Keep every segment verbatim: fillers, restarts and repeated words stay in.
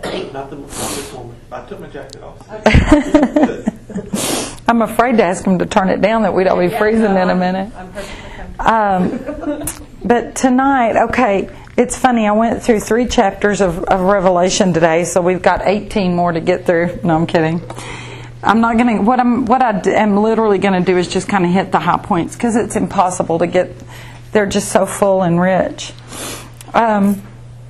Not, the, not this moment. I took my jacket off. I'm afraid to ask him to turn it down that we'd all be Yeah, freezing no, in a I'm- minute. I'm perfectly comfortable. Um, but tonight, okay, it's funny. I went through three chapters of, of Revelation today, so we've got eighteen more to get through. No, I'm kidding. I'm not going to. What I'm, what I d- am literally going to do is just kind of hit the high points because it's impossible to get. They're just so full and rich. Um,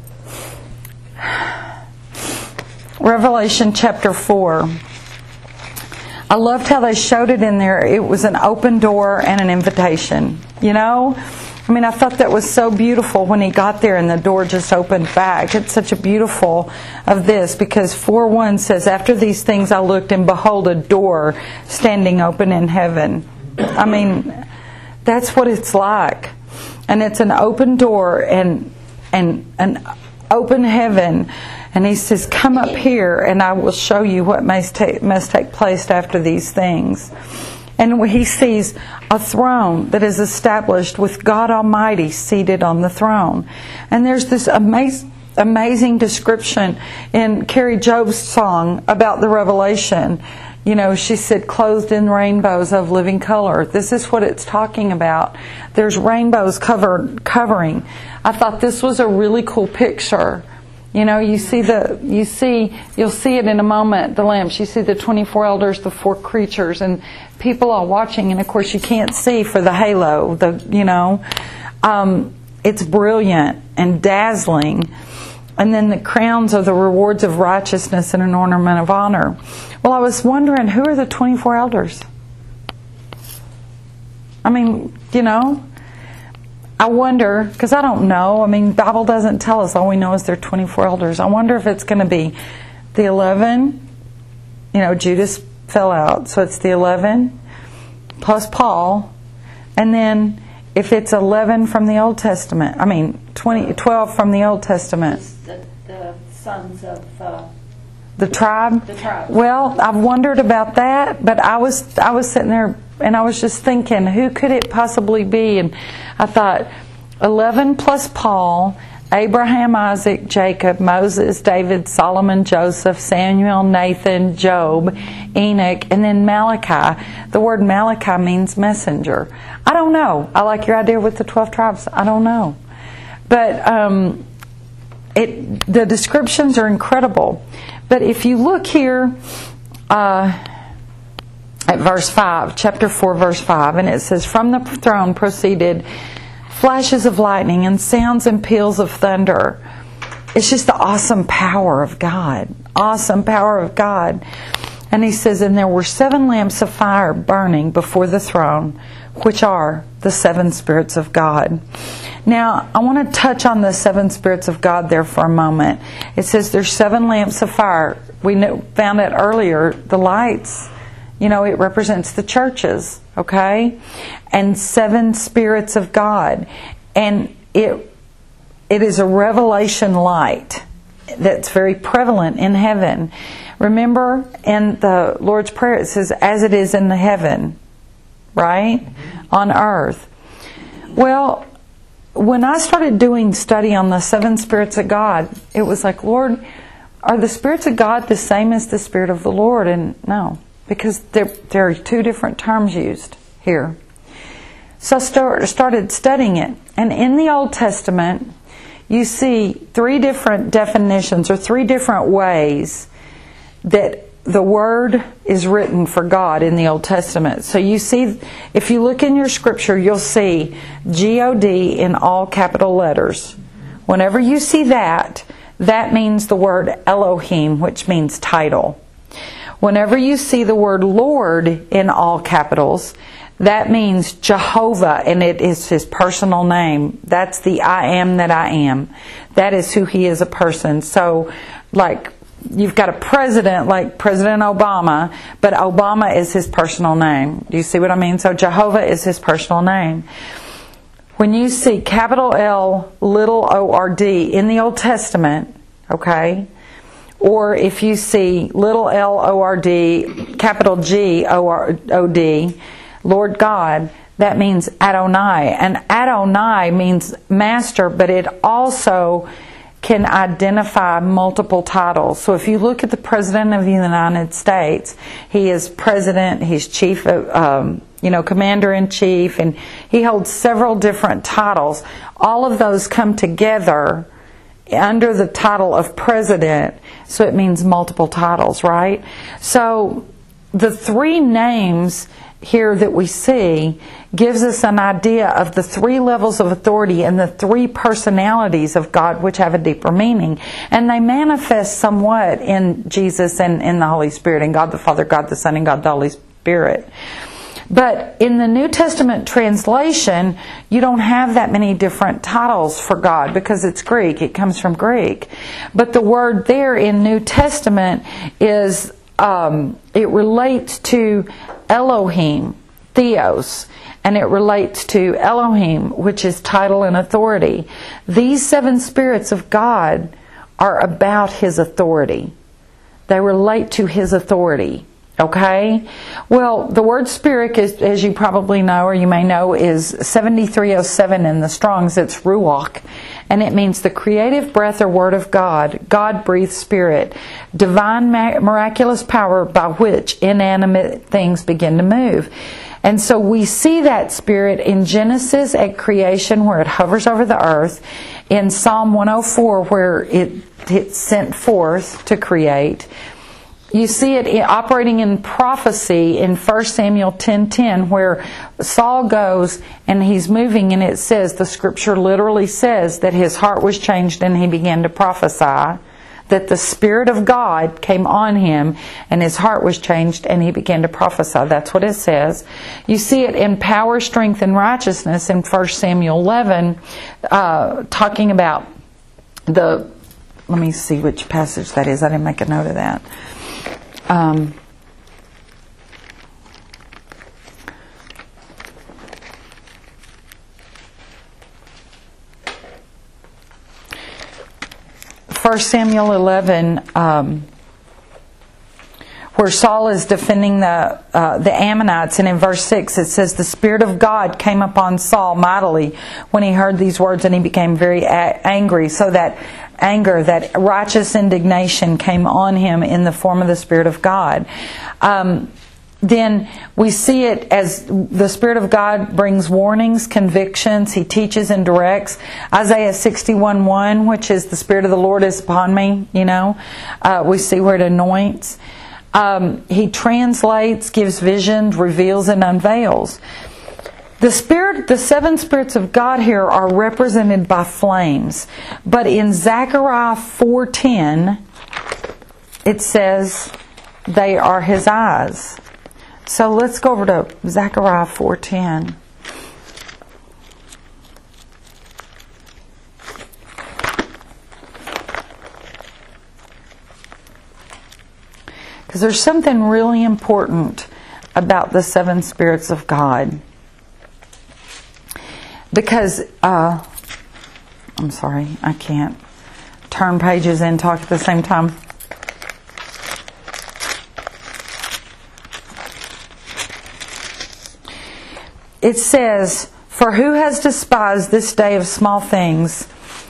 Revelation chapter four. I loved how they showed it in there. It was an open door and an invitation. You know? I mean, I thought that was so beautiful when he got there and the door just opened back. It's such a beautiful of this because four one says, after these things I looked and behold a door standing open in heaven. I mean, that's what it's like. And it's an open door and and an open heaven. And he says, come up here and I will show you what must take, must take place after these things. And he sees a throne that is established with God Almighty seated on the throne. And there's this amazing, amazing description in Carrie Job's song about the revelation. You know, she said, clothed in rainbows of living color. This is what it's talking about. There's rainbows covered, covering. I thought this was a really cool picture. You know, you see the, you see, you'll see it in a moment, the lamps. You see the twenty-four elders, the four creatures, and people are watching. And of course, you can't see for the halo. The, you know, um, it's brilliant and dazzling. And then the crowns are the rewards of righteousness and an ornament of honor. Well, I was wondering, who are the twenty-four elders? I mean, you know. I wonder, because I don't know. I mean, the Bible doesn't tell us. All we know is there are twenty-four elders. I wonder if it's going to be the eleven. You know, Judas fell out, so it's the eleven plus Paul. And then if it's eleven from the Old Testament, I mean, twenty, twelve from the Old Testament. The, the sons of uh, The tribe? the tribe. Well, I've wondered about that, but I was I was sitting there and I was just thinking, who could it possibly be? And I thought, eleven plus Paul, Abraham, Isaac, Jacob, Moses, David, Solomon, Joseph, Samuel, Nathan, Job, Enoch, and then Malachi. The word Malachi means messenger. I don't know. I like your idea with the twelve tribes. I don't know. But um, it the descriptions are incredible. But if you look here uh, at verse five, chapter four, verse five, and it says, from the throne proceeded flashes of lightning and sounds and peals of thunder. It's just the awesome power of God. Awesome power of God. And he says, and there were seven lamps of fire burning before the throne, which are the seven spirits of God. Now, I want to touch on the seven spirits of God there for a moment. It says there's seven lamps of fire. We knew, found it earlier, the lights. You know, it represents the churches, okay? And seven spirits of God. And it it is a revelation light that's very prevalent in heaven. Remember in the Lord's Prayer it says, as it is in the heaven, right? On earth. Well, when I started doing study on the seven spirits of God, it was like, Lord, are the spirits of God the same as the Spirit of the Lord? And no. Because there, there are two different terms used here. So I start, started studying it. And in the Old Testament, you see three different definitions or three different ways that the word is written for God in the Old Testament. So you see, if you look in your scripture, you'll see G O D in all capital letters. Whenever you see that, that means the word Elohim, which means title. Whenever you see the word Lord in all capitals, that means Jehovah, and it is His personal name. That's the I am that I am. That is who He is, a person. So, like, you've got a president like President Obama, but Obama is his personal name. Do you see what I mean? So Jehovah is His personal name. When you see capital L, little O R D in the Old Testament, okay, or if you see little L O R D, capital G O R O D, Lord God, that means Adonai. And Adonai means master, but it also can identify multiple titles. So if you look at the President of the United States, he is President, he's Chief of, um, you know, Commander-in-Chief, and he holds several different titles. All of those come together under the title of President, so it means multiple titles, right? So the three names here that we see gives us an idea of the three levels of authority and the three personalities of God, which have a deeper meaning. And they manifest somewhat in Jesus and in the Holy Spirit, in God the Father, God the Son, and God the Holy Spirit. But in the New Testament translation, you don't have that many different titles for God because it's Greek. It comes from Greek. But the word there in New Testament is, um, it relates to Elohim, Theos, and it relates to Elohim, which is title and authority. These seven spirits of God are about His authority. They relate to His authority. Okay? Well, the word spirit, is, as you probably know or you may know, is seventy-three oh seven in the Strong's. It's ruach. And it means the creative breath or word of God, God-breathed spirit, divine miraculous power by which inanimate things begin to move. And so we see that spirit in Genesis at creation where it hovers over the earth, in Psalm one oh four where it, it's sent forth to create. You see it operating in prophecy in First Samuel ten ten, where Saul goes and he's moving, and it says, the scripture literally says that his heart was changed and he began to prophesy, that the Spirit of God came on him and his heart was changed and he began to prophesy. That's what it says. You see it in power, strength, and righteousness in First Samuel eleven, uh, talking about the, let me see which passage that is. I didn't make a note of that. Um, First Samuel eleven, um, where Saul is defending the uh, the Ammonites, and in verse six it says, the Spirit of God came upon Saul mightily when he heard these words, and he became very a- angry. So that anger, that righteous indignation came on him in the form of the Spirit of God. Um, then we see it as the Spirit of God brings warnings, convictions. He teaches and directs. Isaiah sixty-one one, which is the Spirit of the Lord is upon me, you know. Uh, we see where it anoints. Um, he translates, gives visions, reveals, and unveils. The spirit, the seven spirits of God here are represented by flames. But in Zechariah four ten, it says they are His eyes. So let's go over to Zechariah four ten. Because there's something really important about the seven spirits of God. Because, uh, I'm sorry, I can't turn pages and talk at the same time. It says, for who has despised this day of small things?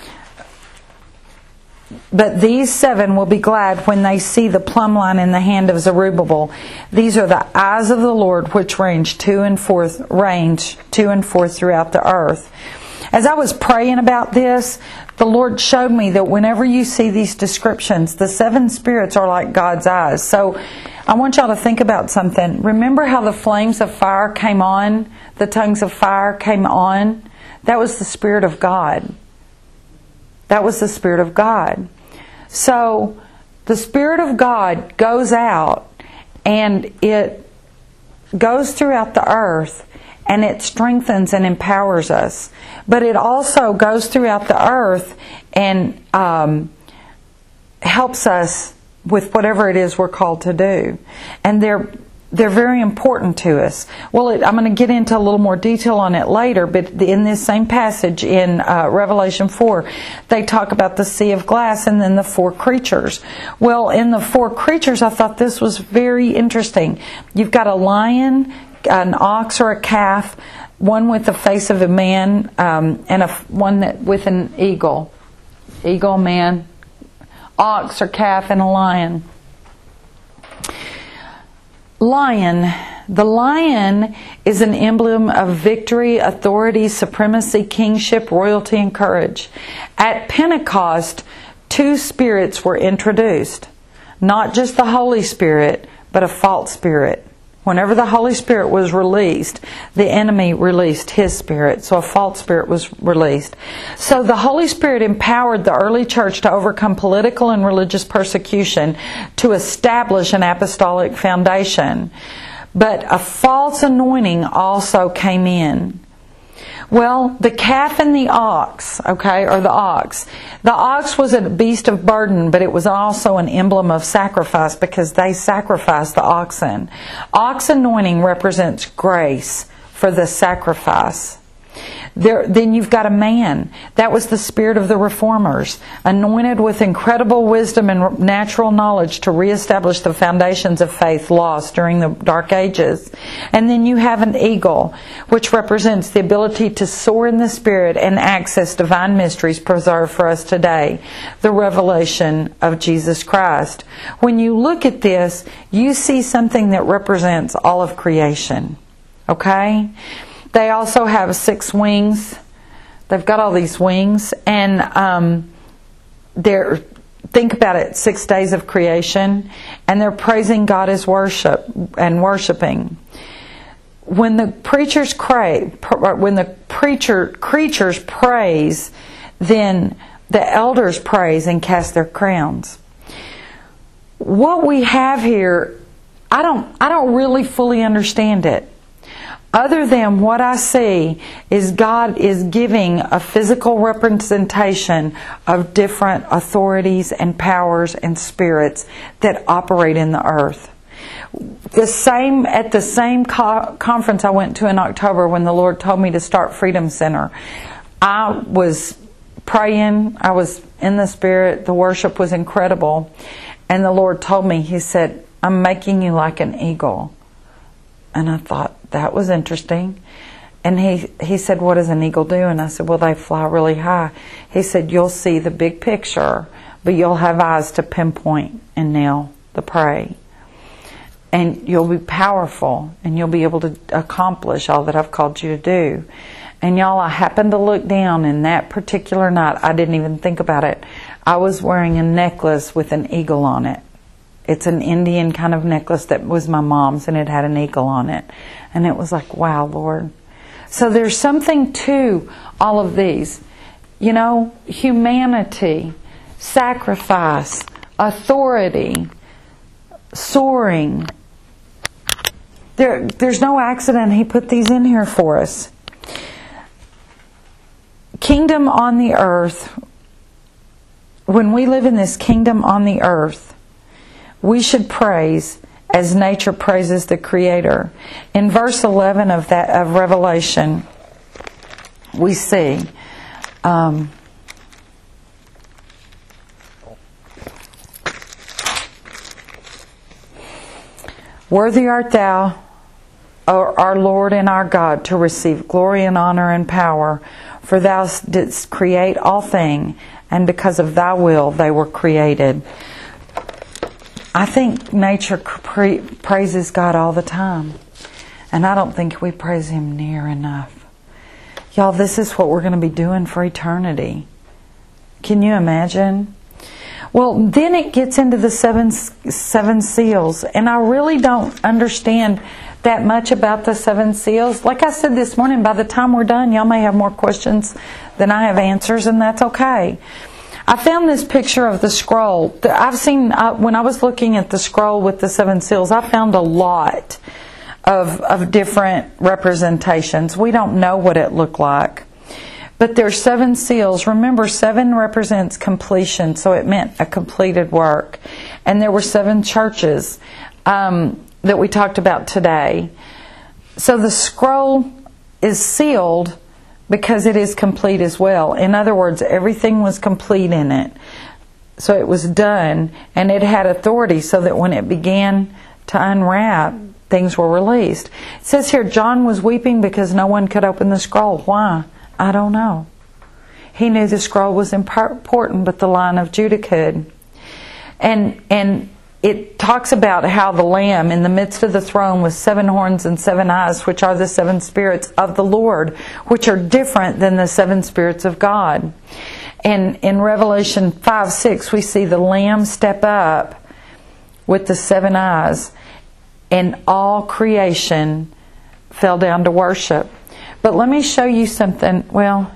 But these seven will be glad when they see the plumb line in the hand of Zerubbabel. These are the eyes of the Lord which range to and forth, range to and forth throughout the earth. As I was praying about this, the Lord showed me that whenever you see these descriptions, the seven spirits are like God's eyes. So I want y'all to think about something. Remember how the flames of fire came on? The tongues of fire came on? That was the Spirit of God. That was the Spirit of God. So the Spirit of God goes out and it goes throughout the earth and it strengthens and empowers us. But it also goes throughout the earth and um, helps us with whatever it is we're called to do. And they're They're very important to us. Well, it, I'm going to get into a little more detail on it later, but in this same passage in uh, Revelation four, they talk about the sea of glass and then the four creatures. Well, in the four creatures, I thought this was very interesting. You've got a lion, an ox or a calf, one with the face of a man, um, and a, one that with an eagle. Eagle, man, ox or calf, and a lion. Lion. The lion is an emblem of victory, authority, supremacy, kingship, royalty, and courage. At Pentecost, two spirits were introduced. Not just the Holy Spirit, but a false spirit. Whenever the Holy Spirit was released, the enemy released his spirit. So a false spirit was released. So the Holy Spirit empowered the early church to overcome political and religious persecution to establish an apostolic foundation. But a false anointing also came in. Well, the calf and the ox, okay, or the ox. The ox was a beast of burden, but it was also an emblem of sacrifice because they sacrificed the oxen. Ox anointing represents grace for the sacrifice. There, then you've got a man. That was the spirit of the reformers, anointed with incredible wisdom and natural knowledge to reestablish the foundations of faith lost during the Dark Ages. And then you have an eagle, which represents the ability to soar in the spirit and access divine mysteries preserved for us today, the revelation of Jesus Christ. When you look at this, you see something that represents all of creation. Okay? They also have six wings. They've got all these wings. And um, they're, think about it, six days of creation. And they're praising God as worship and worshiping. When the preachers cry, when the preacher creatures praise, then the elders praise and cast their crowns. What we have here, I don't, I don't really fully understand it. Other than what I see is God is giving a physical representation of different authorities and powers and spirits that operate in the earth. The same at the same co- conference I went to in October when the Lord told me to start Freedom Center, I was praying, I was in the Spirit, the worship was incredible, and the Lord told me, He said, I'm making you like an eagle. And I thought, that was interesting. And he, he said, what does an eagle do? And I said, well, they fly really high. He said, you'll see the big picture, but you'll have eyes to pinpoint and nail the prey. And you'll be powerful, and you'll be able to accomplish all that I've called you to do. And y'all, I happened to look down, and that particular night, I didn't even think about it. I was wearing a necklace with an eagle on it. It's an Indian kind of necklace that was my mom's, and it had an eagle on it. And it was like, wow, Lord. So there's something to all of these. You know, humanity, sacrifice, authority, soaring. There, there's no accident He put these in here for us. Kingdom on the earth. When we live in this kingdom on the earth, we should praise as nature praises the Creator. In verse eleven of that of Revelation, we see um, worthy art thou, O our Lord and our God, to receive glory and honor and power, for thou didst create all things, and because of thy will they were created. I think nature pra- praises God all the time. And I don't think we praise Him near enough. Y'all, this is what we're going to be doing for eternity. Can you imagine? Well, then it gets into the seven, seven seals. And I really don't understand that much about the seven seals. Like I said this morning, by the time we're done, y'all may have more questions than I have answers, and that's okay. I found this picture of the scroll. I've seen, uh, when I was looking at the scroll with the seven seals, I found a lot of, of different representations. We don't know what it looked like. But there's seven seals. Remember, seven represents completion, so it meant a completed work. And there were seven churches um, that we talked about today. So the scroll is sealed because it is complete as well. In other words, everything was complete in it. So it was done, and it had authority so that when it began to unwrap, things were released. It says here, John was weeping because no one could open the scroll. Why? I don't know. he knew the scroll was important, but the Lion of Judah could. And and it talks about how the Lamb in the midst of the throne with seven horns and seven eyes, which are the seven spirits of the Lord, which are different than the seven spirits of God. And in Revelation five six, we see the Lamb step up with the seven eyes, and all creation fell down to worship. But let me show you something. Well,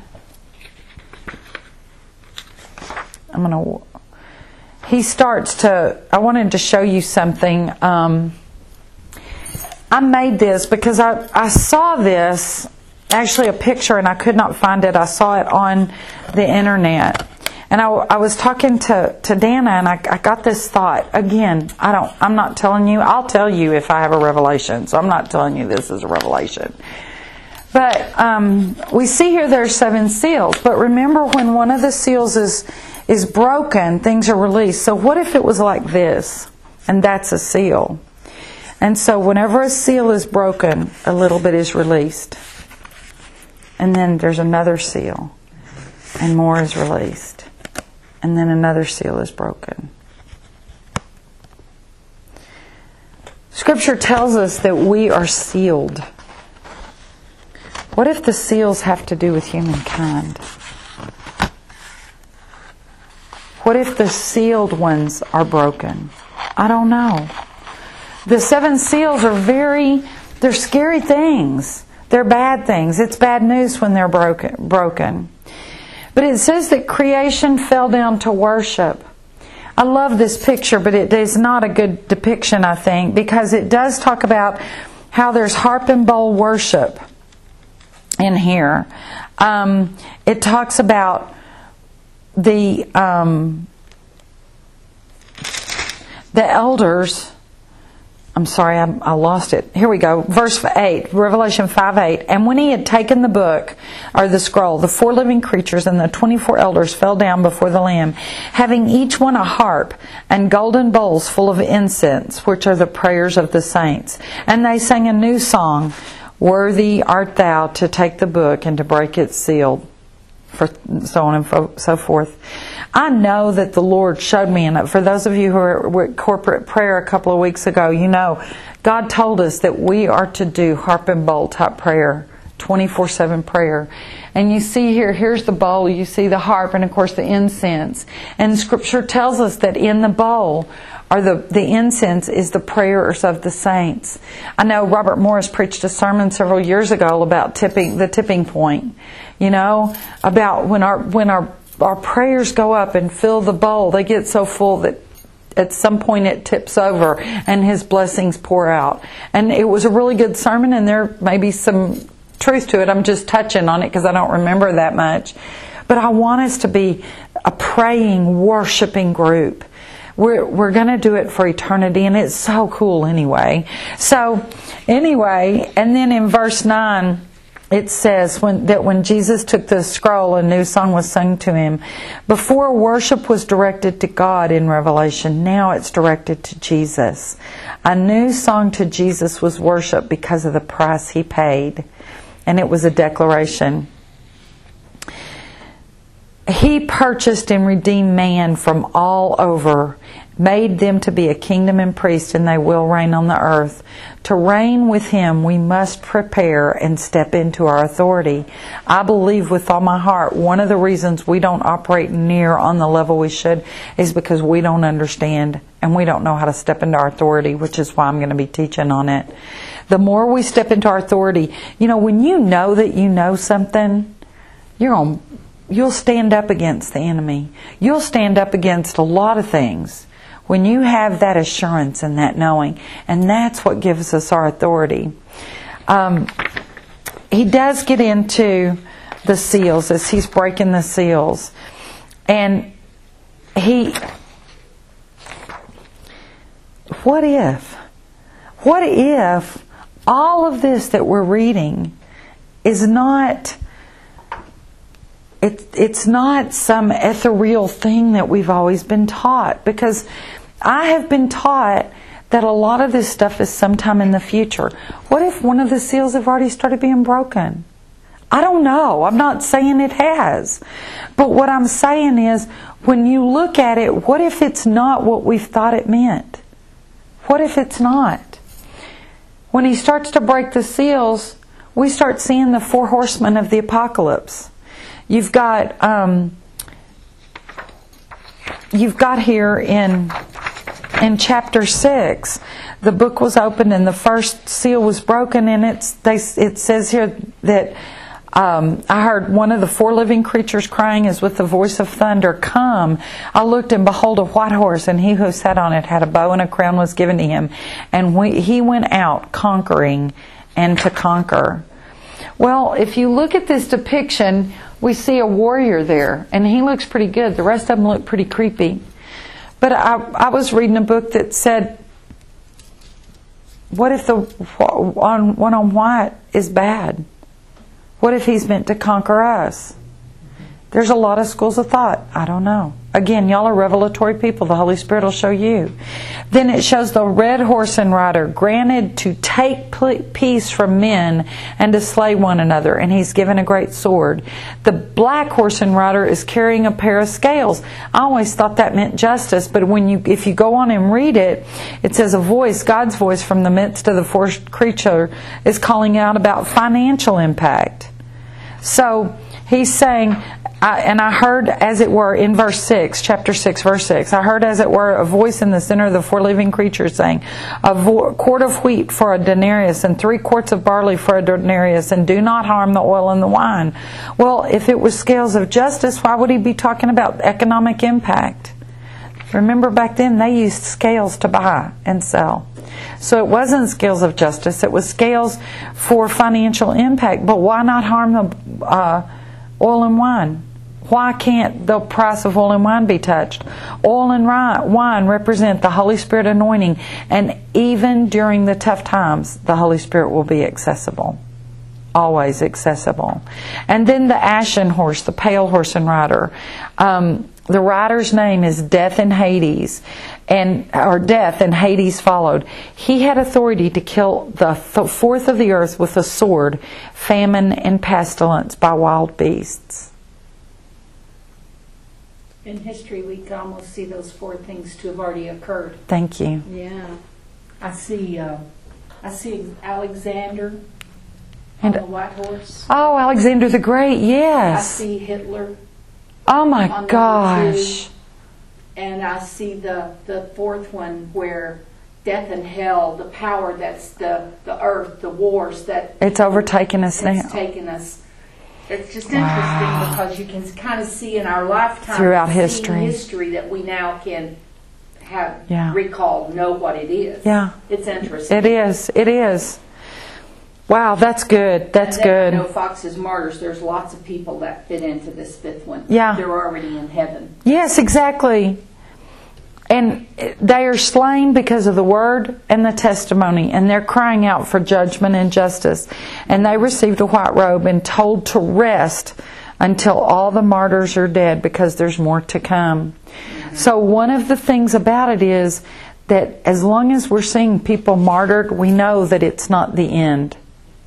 I'm going to... He starts to... I wanted to show you something. Um, I made this because I, I saw this, actually a picture, and I could not find it. I saw it on the internet. And I, I was talking to, to Dana, and I, I got this thought. Again, I don't, I'm not telling you. I'll tell you if I have a revelation. So I'm not telling you this is a revelation. But um, we see here there are seven seals. But remember, when one of the seals is is broken, things are released. So what if it was like this? And that's a seal. And so whenever a seal is broken, a little bit is released. And then there's another seal. And more is released. And then another seal is broken. Scripture tells us that we are sealed. What if the seals have to do with humankind? What if the sealed ones are broken? I don't know. The seven seals are very, they're scary things. They're bad things. It's bad news when they're broken. broken. But it says that creation fell down to worship. I love this picture, but it is not a good depiction, I think, because it does talk about how there's harp and bowl worship in here. Um, it talks about the um, the elders. I'm sorry, I, I lost it. Here we go. Verse eight, Revelation five eight. And when he had taken the book, or the scroll, the four living creatures and the twenty-four elders fell down before the Lamb, having each one a harp and golden bowls full of incense, which are the prayers of the saints. And they sang a new song, Worthy art thou to take the book and to break its seal, for so on and so forth. I know that the Lord showed me, and for those of you who were at corporate prayer a couple of weeks ago, you know, God told us that we are to do harp and bowl type prayer, twenty-four seven prayer. And you see here, here's the bowl, you see the harp, and of course the incense. And Scripture tells us that in the bowl, or the, the incense, is the prayers of the saints. I know Robert Morris preached a sermon several years ago about tipping the tipping point. You know, about when our when our our prayers go up and fill the bowl, they get so full that at some point it tips over and His blessings pour out. And it was a really good sermon, and there may be some truth to it. I'm just touching on it because I don't remember that much. But I want us to be a praying, worshiping group. We're we're going to do it for eternity, and it's so cool anyway. So anyway, and then in verse nine, it says when, that when Jesus took the scroll, a new song was sung to Him. Before, worship was directed to God in Revelation. Now it's directed to Jesus. A new song to Jesus was worship because of the price He paid. And it was a declaration. He purchased and redeemed man from all over, made them to be a kingdom and priest, and they will reign on the earth. To reign with Him, we must prepare and step into our authority. I believe with all my heart, one of the reasons we don't operate near on the level we should is because we don't understand and we don't know how to step into our authority, which is why I'm going to be teaching on it. The more we step into our authority, you know, when you know that you know something, you're on, you'll stand up against the enemy. You'll stand up against a lot of things when you have that assurance and that knowing. And that's what gives us our authority. Um, he does get into the seals as he's breaking the seals. And he... What if? What if all of this that we're reading is not... It, it's not some ethereal thing that we've always been taught. Because I have been taught that a lot of this stuff is sometime in the future. What if one of the seals have already started being broken? I don't know. I'm not saying it has. But what I'm saying is, when you look at it, what if it's not what we've thought it meant? What if it's not? When he starts to break the seals, we start seeing the four horsemen of the apocalypse. You've got, um, you've got here in in chapter six, the book was opened and the first seal was broken, and it's they, it says here that um, I heard one of the four living creatures crying as with the voice of thunder, "Come!" I looked, and behold, a white horse, and he who sat on it had a bow, and a crown was given to him, and we, he went out conquering and to conquer. Well, if you look at this depiction, we see a warrior there, and he looks pretty good. The rest of them look pretty creepy. But I, I was reading a book that said, what if the one on white is bad? What if he's meant to conquer us? There's a lot of schools of thought. I don't know. Again, y'all are revelatory people. The Holy Spirit will show you. Then it shows the red horse and rider granted to take peace from men and to slay one another, and he's given a great sword. The black horse and rider is carrying a pair of scales. I always thought that meant justice, but when you, if you go on and read it, it says a voice, God's voice from the midst of the fourth creature is calling out about financial impact. So he's saying, I, and I heard, as it were, in verse six, chapter six, verse six, I heard, as it were, a voice in the center of the four living creatures saying, a vo- quart of wheat for a denarius, and three quarts of barley for a denarius, and do not harm the oil and the wine. Well, if it was scales of justice, why would he be talking about economic impact? Remember, back then they used scales to buy and sell. So it wasn't scales of justice, it was scales for financial impact. But why not harm the uh, oil and wine? Why can't the price of oil and wine be touched? Oil and wine represent the Holy Spirit anointing, and even during the tough times, the Holy Spirit will be accessible. Always accessible. And then the ashen horse, the pale horse and rider. Um, the rider's name is Death and Hades, and or Death and Hades followed. He had authority to kill the fourth of the earth with a sword, famine, and pestilence by wild beasts. In history, we can almost see those four things to have already occurred. Thank you. Yeah, I see. Uh, I see Alexander and, on the white horse. Oh, Alexander the Great. Yes. I see Hitler. Oh my gosh. And I see the the fourth one where death and hell, the power that's the the earth, the wars that it's overtaken us now. It's taken us. It's just interesting wow. because you can kind of see in our lifetime throughout history, history that we now can have yeah. recall, know what it is. Yeah, it's interesting. It is. It is. Wow, that's good. That's and then, good. You know, Fox's Martyrs. There's lots of people that fit into this fifth one. Yeah, they're already in heaven. Yes, exactly. And they are slain because of the word and the testimony, and they're crying out for judgment and justice. And they received a white robe and told to rest until all the martyrs are dead, because there's more to come. Mm-hmm. So one of the things about it is that as long as we're seeing people martyred, we know that it's not the end.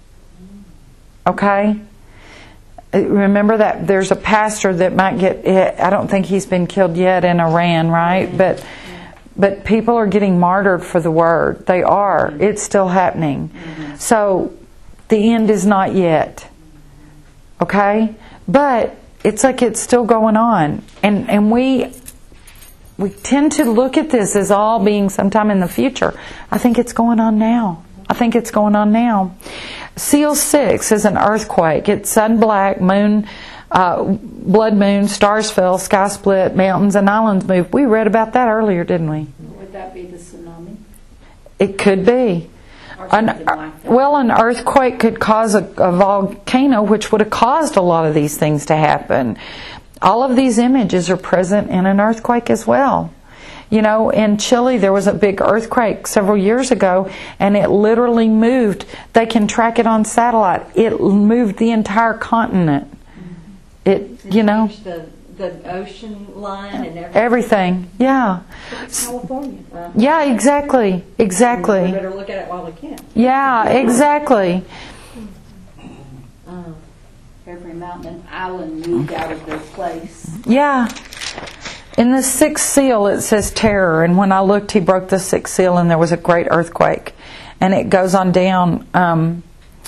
Okay? Remember that there's a pastor that might get, I don't think he's been killed yet in Iran, right? Mm-hmm. But but people are getting martyred for the word. They are. Mm-hmm. It's still happening. Mm-hmm. So the end is not yet. Okay? But it's like it's still going on. And and we we tend to look at this as all being sometime in the future. I think it's going on now. I think it's going on now. Seal six is an earthquake. It's sun black, moon, uh, blood moon, stars fell, sky split, mountains and islands moved. We read about that earlier, didn't we? Would that be the tsunami? It could be. Or An, something like that. Well, an earthquake could cause a, a volcano, which would have caused a lot of these things to happen. All of these images are present in an earthquake as well. You know, in Chile there was a big earthquake several years ago, and it literally moved. They can track it on satellite. It moved the entire continent. Mm-hmm. It, you know, the the ocean line and everything. Everything, yeah. California. Uh, yeah, exactly, exactly. We better look at it while we can. Yeah, exactly. Uh, Every mountain and island moved out of their place. Yeah. In the sixth seal it says terror, and when I looked he broke the sixth seal and there was a great earthquake. And it goes on down, um,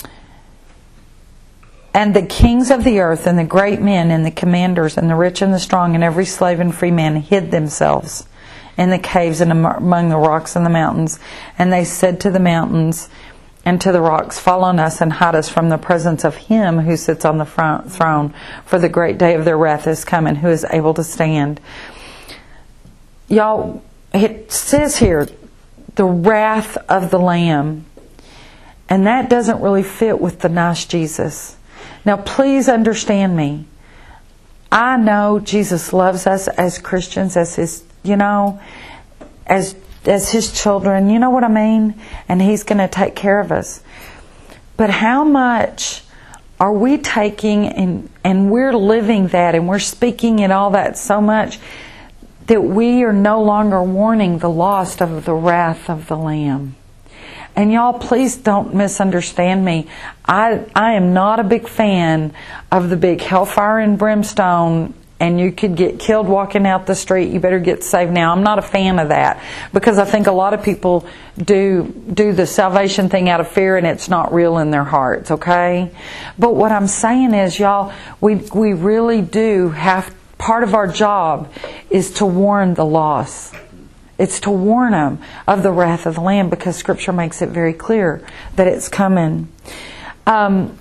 and the kings of the earth and the great men and the commanders and the rich and the strong and every slave and free man hid themselves in the caves and among the rocks and the mountains. And they said to the mountains and to the rocks, fall on us and hide us from the presence of him who sits on the front throne, for the great day of their wrath is come, and who is able to stand. Y'all, it says here, the wrath of the Lamb. And that doesn't really fit with the nice Jesus. Now please understand me. I know Jesus loves us as Christians, as His, you know, as as His children. You know what I mean? And He's going to take care of us. But how much are we taking and, and we're living that and we're speaking and all that so much that we are no longer warning the lost of the wrath of the Lamb? And y'all, please don't misunderstand me. I I am not a big fan of the big hellfire and brimstone, and you could get killed walking out the street, you better get saved now. I'm not a fan of that, because I think a lot of people do do the salvation thing out of fear, and it's not real in their hearts, okay? But what I'm saying is, y'all, we we really do have, part of our job is to warn the lost. It's to warn them of the wrath of the Lamb, because Scripture makes it very clear that it's coming. Um,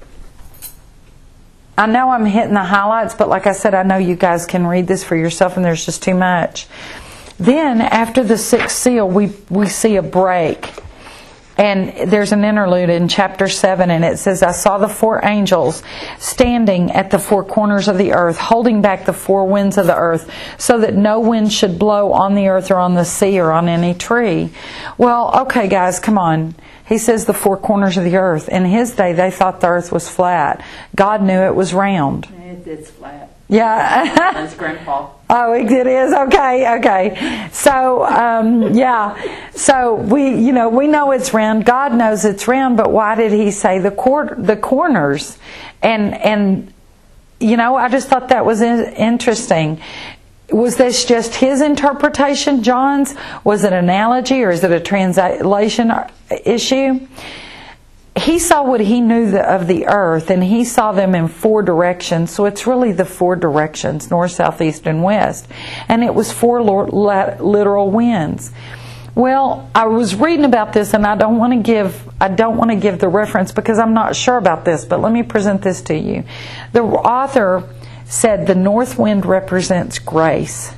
I know I'm hitting the highlights, but like I said, I know you guys can read this for yourself, and there's just too much. Then, after the sixth seal, we, we see a break. And there's an interlude in chapter seven, and it says, I saw the four angels standing at the four corners of the earth, holding back the four winds of the earth, so that no wind should blow on the earth or on the sea or on any tree. Well, okay guys, come on. He says the four corners of the earth. In His day, they thought the earth was flat. God knew it was round. It, it's flat. Yeah. That's Grandpa. Oh, it is? Okay, okay. So, um, yeah. So, we, you know, we know it's round. God knows it's round, but why did He say the cor- the corners? And, and, you know, I just thought that was in- interesting. Was this just his interpretation, John's? Was it an analogy, or is it a translation issue? He saw what he knew of the earth, and he saw them in four directions. So it's really the four directions, north, south, east, and west. And it was four literal winds. Well, I was reading about this, and I don't want to give I don't want to give the reference because I'm not sure about this, but let me present this to you. The author said the north wind represents grace.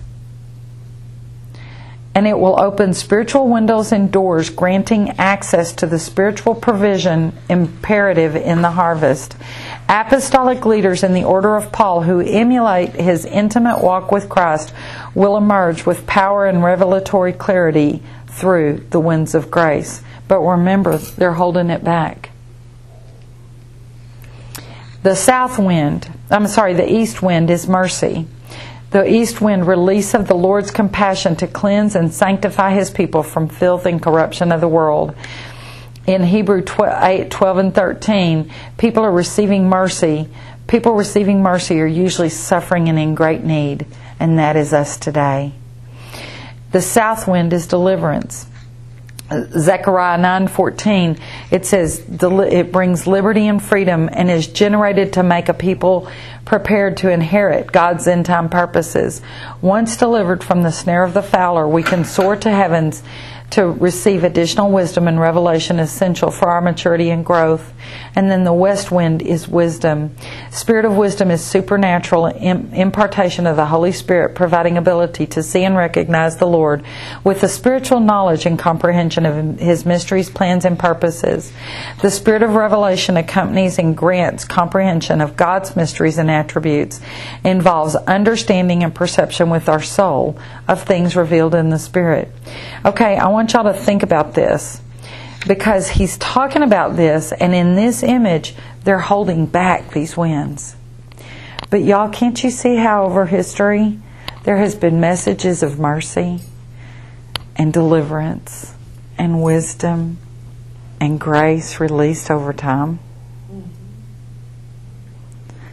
And it will open spiritual windows and doors, granting access to the spiritual provision imperative in the harvest. Apostolic leaders in the order of Paul who emulate his intimate walk with Christ will emerge with power and revelatory clarity through the winds of grace. But remember, they're holding it back. The south wind, I'm sorry, the east wind is mercy. The east wind, release of the Lord's compassion to cleanse and sanctify His people from filth and corruption of the world. In Hebrew eight, twelve, and thirteen, people are receiving mercy. People receiving mercy are usually suffering and in great need, and that is us today. The south wind is deliverance. Zechariah nine fourteen, it says it brings liberty and freedom and is generated to make a people prepared to inherit God's end time purposes. Once delivered from the snare of the fowler, we can soar to heavens to receive additional wisdom and revelation essential for our maturity and growth. And then the west wind is wisdom. Spirit of wisdom is supernatural impartation of the Holy Spirit, providing ability to see and recognize the Lord with the spiritual knowledge and comprehension of His mysteries, plans, and purposes. The Spirit of revelation accompanies and grants comprehension of God's mysteries and attributes, involves understanding and perception with our soul of things revealed in the Spirit. Okay, I want y'all to think about this, because he's talking about this, and in this image they're holding back these winds. But y'all, can't you see how over history there has been messages of mercy and deliverance and wisdom and grace released over time?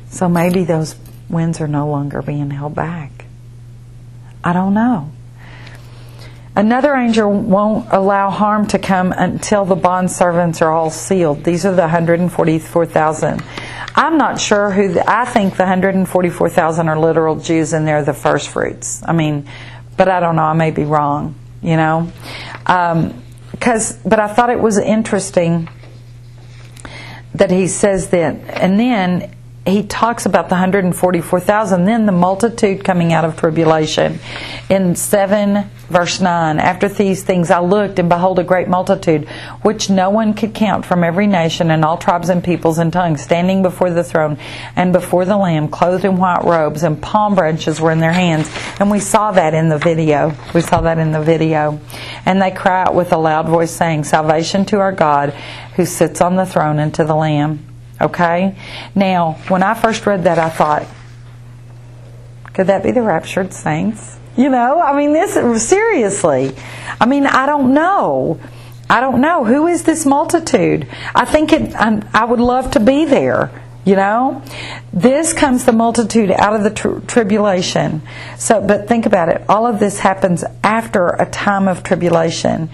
So maybe those winds are no longer being held back. I don't know. Another angel won't allow harm to come until the bondservants are all sealed. These are the one hundred forty-four thousand. I'm not sure who, the, I think the one hundred forty-four thousand are literal Jews and they're the first fruits. I mean, but I don't know, I may be wrong, you know. Um, 'cause, but I thought it was interesting that he says that, and then he talks about the one hundred forty-four thousand, then the multitude coming out of tribulation. In seven verse nine, after these things I looked, and behold a great multitude, which no one could count, from every nation and all tribes and peoples and tongues, standing before the throne and before the Lamb, clothed in white robes, and palm branches were in their hands. And we saw that in the video. We saw that in the video. And they cry out with a loud voice, saying, Salvation to our God, who sits on the throne, and to the Lamb. Okay? Now, when I first read that, I thought, could that be the raptured saints? You know, I mean, this, seriously. I mean, I don't know. I don't know. Who is this multitude? I think it, I, I would love to be there, you know. This comes the multitude out of the tr- tribulation. So, but think about it. All of this happens after a time of tribulation.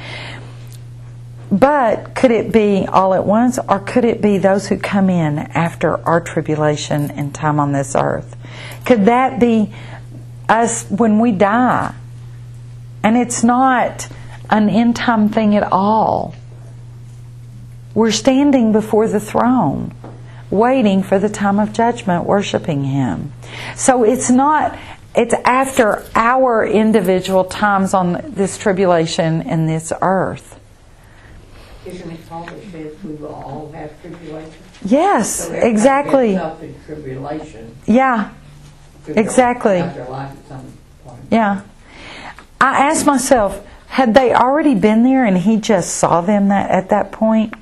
But could it be all at once, or could it be those who come in after our tribulation and time on this earth? Could that be us when we die? And it's not an end time thing at all. We're standing before the throne, waiting for the time of judgment, worshiping Him. So it's not, it's after our individual times on this tribulation and this earth. Isn't it called that says we will all have tribulation? Yes, So everybody exactly. gets up in tribulation. Yeah, to go exactly. out their life at some point. yeah. I asked myself, had they already been there and He just saw them that at that point?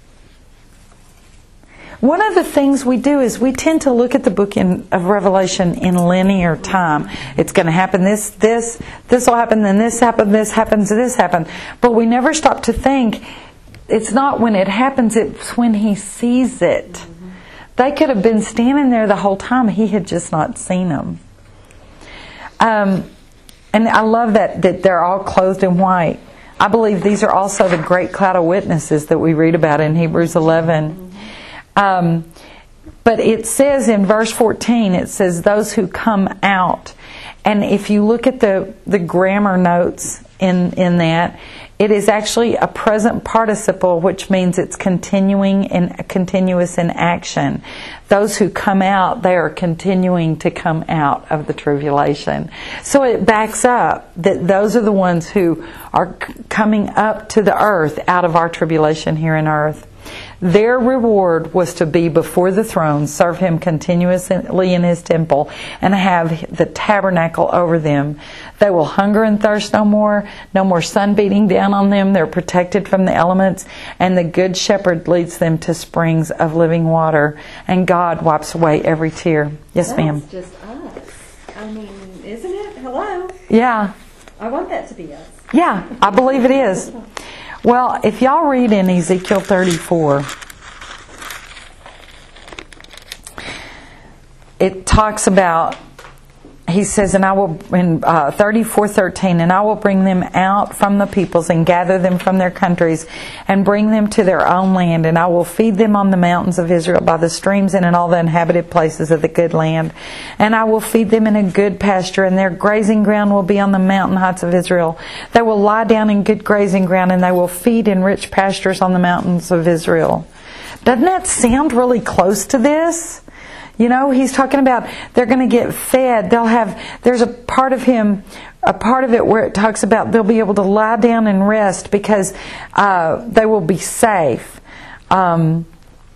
One of the things we do is we tend to look at the book in, of Revelation in linear time. It's going to happen this, this, this will happen, then this happen, this happens, this happen. But we never stop to think, it's not when it happens, it's when He sees it. Mm-hmm. They could have been standing there the whole time. He had just not seen them. Um, and I love that, that they're all clothed in white. I believe these are also the great cloud of witnesses that we read about in Hebrews eleven. Mm-hmm. Um, but it says in verse fourteen, it says those who come out. And if you look at the, the grammar notes in, in that, it is actually a present participle, which means it's continuing and continuous in action. Those who come out, they are continuing to come out of the tribulation. So it backs up that those are the ones who are coming up to the earth out of our tribulation here in earth. Their reward was to be before the throne, serve Him continuously in His temple, and have the tabernacle over them. They will hunger and thirst no more, no more sun beating down on them. They're protected from the elements, and the Good Shepherd leads them to springs of living water, and God wipes away every tear. Yes, That's ma'am. just us. I mean, isn't it? Hello? Yeah. I want that to be us. Yeah, I believe it is. Well, if y'all read in Ezekiel thirty-four, it talks about, he says, and I will, in uh, thirty-four thirteen, and I will bring them out from the peoples and gather them from their countries and bring them to their own land, and I will feed them on the mountains of Israel by the streams and in all the inhabited places of the good land. And I will feed them in a good pasture, and their grazing ground will be on the mountain heights of Israel. They will lie down in good grazing ground, and they will feed in rich pastures on the mountains of Israel. Doesn't that sound really close to this? You know, he's talking about they're going to get fed. They'll have, there's a part of him, a part of it where it talks about they'll be able to lie down and rest because uh, they will be safe. Um,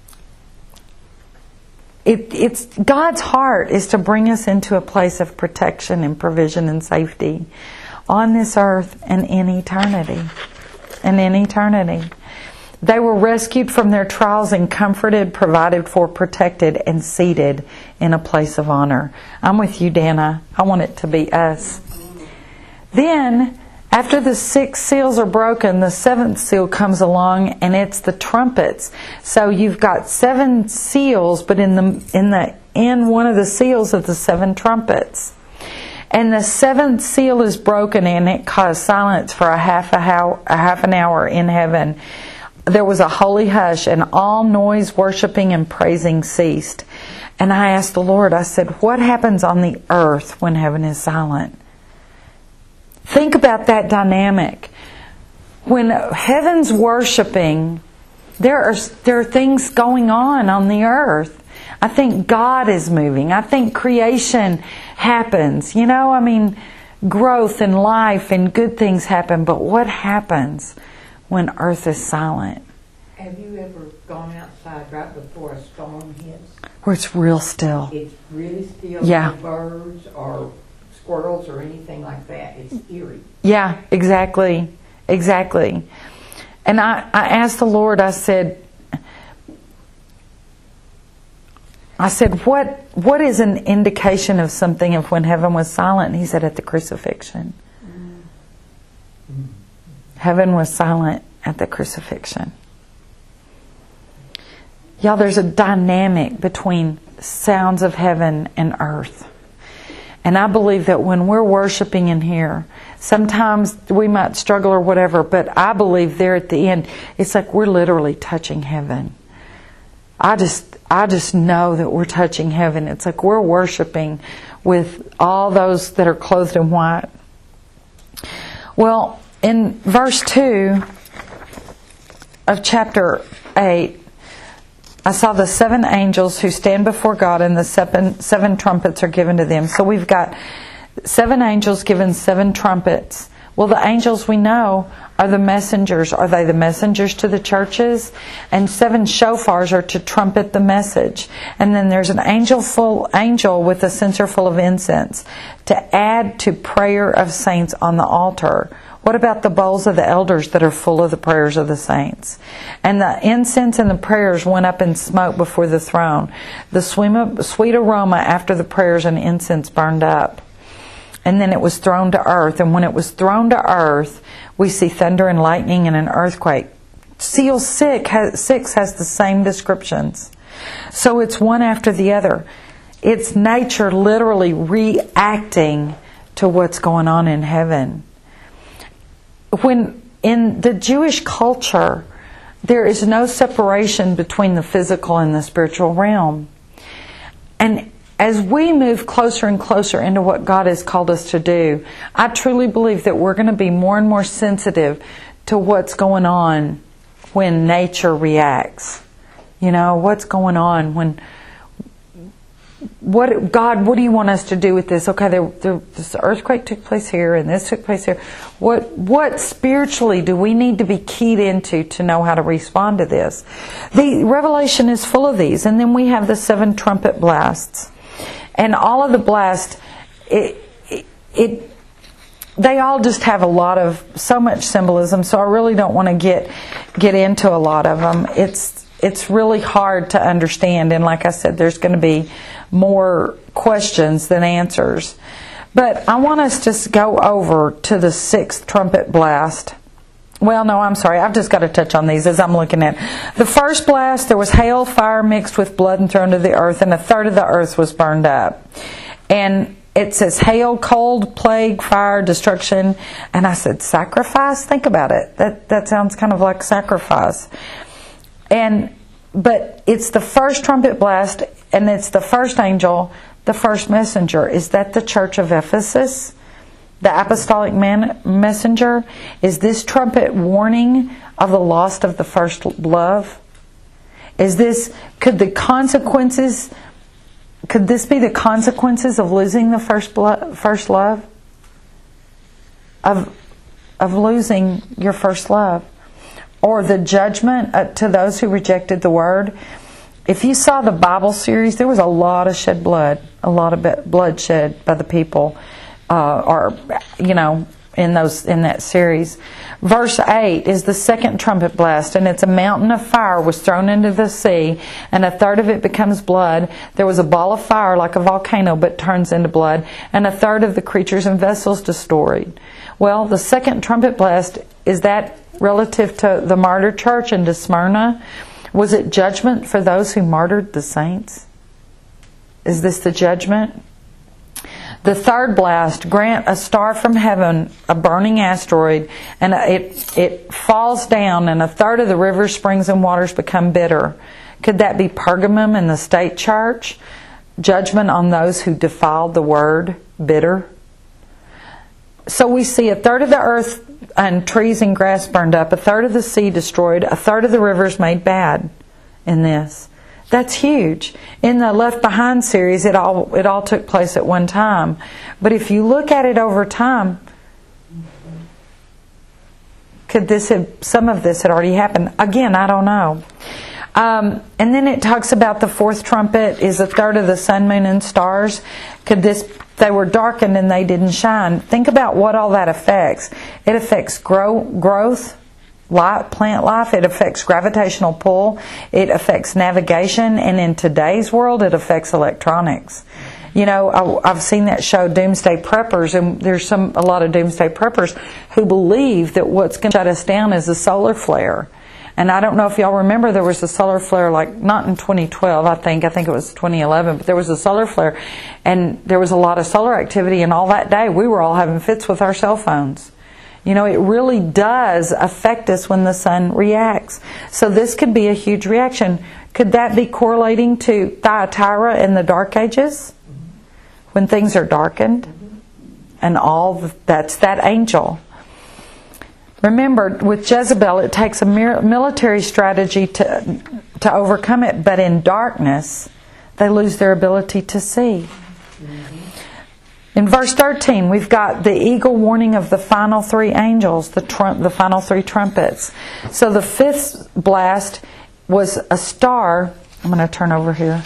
it, it's God's heart is to bring us into a place of protection and provision and safety on this earth and in eternity. And in eternity. They were rescued from their trials and comforted, provided for, protected, and seated in a place of honor. I'm with you, Dana. I want it to be us. Then, after the six seals are broken, the seventh seal comes along, and it's the trumpets. So you've got seven seals, but in the in the in one of the seals of the seven trumpets. And the seventh seal is broken, and it caused silence for a half a, how, a half an hour in heaven. There was a holy hush, and all noise, worshiping, and praising ceased. And I asked the Lord, I said, what happens on the earth when heaven is silent? Think about that dynamic. When heaven's worshiping, there are, there are things going on on the earth. I think God is moving. I think creation happens. You know, I mean, growth and life and good things happen. But what happens when earth is silent? Have you ever gone outside right before a storm hits? Where it's real still. It's really still. Yeah. No birds or squirrels or anything like that. It's eerie. Yeah, exactly. Exactly. And I, I asked the Lord, I said, I said, what what is an indication of something of when heaven was silent? And he said, at the crucifixion. Mm. Heaven was silent at the crucifixion. Y'all, there's a dynamic between sounds of heaven and earth. And I believe that when we're worshiping in here, sometimes we might struggle or whatever, but I believe there at the end, it's like we're literally touching heaven. I just I just know that we're touching heaven. It's like we're worshiping with all those that are clothed in white. Well, in verse two of chapter eight, I saw the seven angels who stand before God, and the seven, seven trumpets are given to them. So we've got seven angels given seven trumpets. Well, the angels we know are the messengers. Are they the messengers to the churches? And seven shofars are to trumpet the message. And then there's an angel full angel with a censer full of incense to add to prayer of saints on the altar. What about the bowls of the elders that are full of the prayers of the saints? And the incense and the prayers went up in smoke before the throne. The sweet aroma after the prayers and incense burned up. And then it was thrown to earth. And when it was thrown to earth, we see thunder and lightning and an earthquake. Seal six has, six has the same descriptions. So it's one after the other. It's nature literally reacting to what's going on in heaven. When in the Jewish culture, there is no separation between the physical and the spiritual realm. And as we move closer and closer into what God has called us to do, I truly believe that we're going to be more and more sensitive to what's going on when nature reacts. You know, what's going on when... What God, what do you want us to do with this? Okay, there, there, this earthquake took place here, and this took place here. What, what spiritually do we need to be keyed into to know how to respond to this? The Revelation is full of these, and then we have the seven trumpet blasts, and all of the blasts, it, it, it they all just have a lot of so much symbolism. So I really don't want to get get into a lot of them. It's it's really hard to understand, and like I said, there's going to be more questions than answers. But I want us to go over to the sixth trumpet blast. Well, no, I'm sorry. I've just got to touch on these as I'm looking at. The first blast, there was hail, fire mixed with blood and thrown to the earth, and a third of the earth was burned up. And it says hail, cold, plague, fire, destruction. And I said, sacrifice? Think about it. That that sounds kind of like sacrifice. And but it's the first trumpet blast, and it's the first angel, the first messenger. Is that the church of Ephesus? The apostolic man, messenger? Is this trumpet warning of the loss of the first love? Is this, could the consequences, could this be the consequences of losing the first blood, first love? Of, of losing your first love? Or the judgment to those who rejected the word? If you saw the Bible series, there was a lot of shed blood, a lot of blood shed by the people, uh, or you know, in those in that series. Verse eight is the second trumpet blast, and it's a mountain of fire was thrown into the sea, and a third of it becomes blood. There was a ball of fire like a volcano, but turns into blood, and a third of the creatures and vessels destroyed. Well, the second trumpet blast, is that relative to the martyr church and to Smyrna? Was it judgment for those who martyred the saints? Is this the judgment? The third blast, grant a star from heaven, a burning asteroid, and it it falls down, and a third of the rivers, springs, and waters become bitter. Could that be Pergamum in the state church? Judgment on those who defiled the word, bitter. So we see a third of the earth and trees and grass burned up, a third of the sea destroyed, a third of the rivers made bad in this. That's huge. In the Left Behind series, it all it all took place at one time. But if you look at it over time, could this have, some of this had already happened? Again, I don't know. Um, and then it talks about the fourth trumpet is a third of the sun, moon, and stars. Could this? They were darkened and they didn't shine. Think about what all that affects. It affects grow, growth. Life, plant life, it affects gravitational pull, it affects navigation, and in today's world it affects electronics. You know, I, I've seen that show Doomsday Preppers, and there's some a lot of Doomsday Preppers who believe that what's going to shut us down is a solar flare. And I don't know if y'all remember, there was a solar flare, like not in twenty twelve, I think, I think it was twenty eleven, but there was a solar flare, and there was a lot of solar activity, and all that day we were all having fits with our cell phones. You know, it really does affect us when the sun reacts. So this could be a huge reaction. Could that be correlating to Thyatira in the Dark Ages? When things are darkened? And all the, that's that angel. Remember, with Jezebel, it takes a military strategy to, to overcome it. But in darkness, they lose their ability to see. In verse thirteen, we've got the eagle warning of the final three angels, the trump, the final three trumpets. So the fifth blast was a star. I'm going to turn over here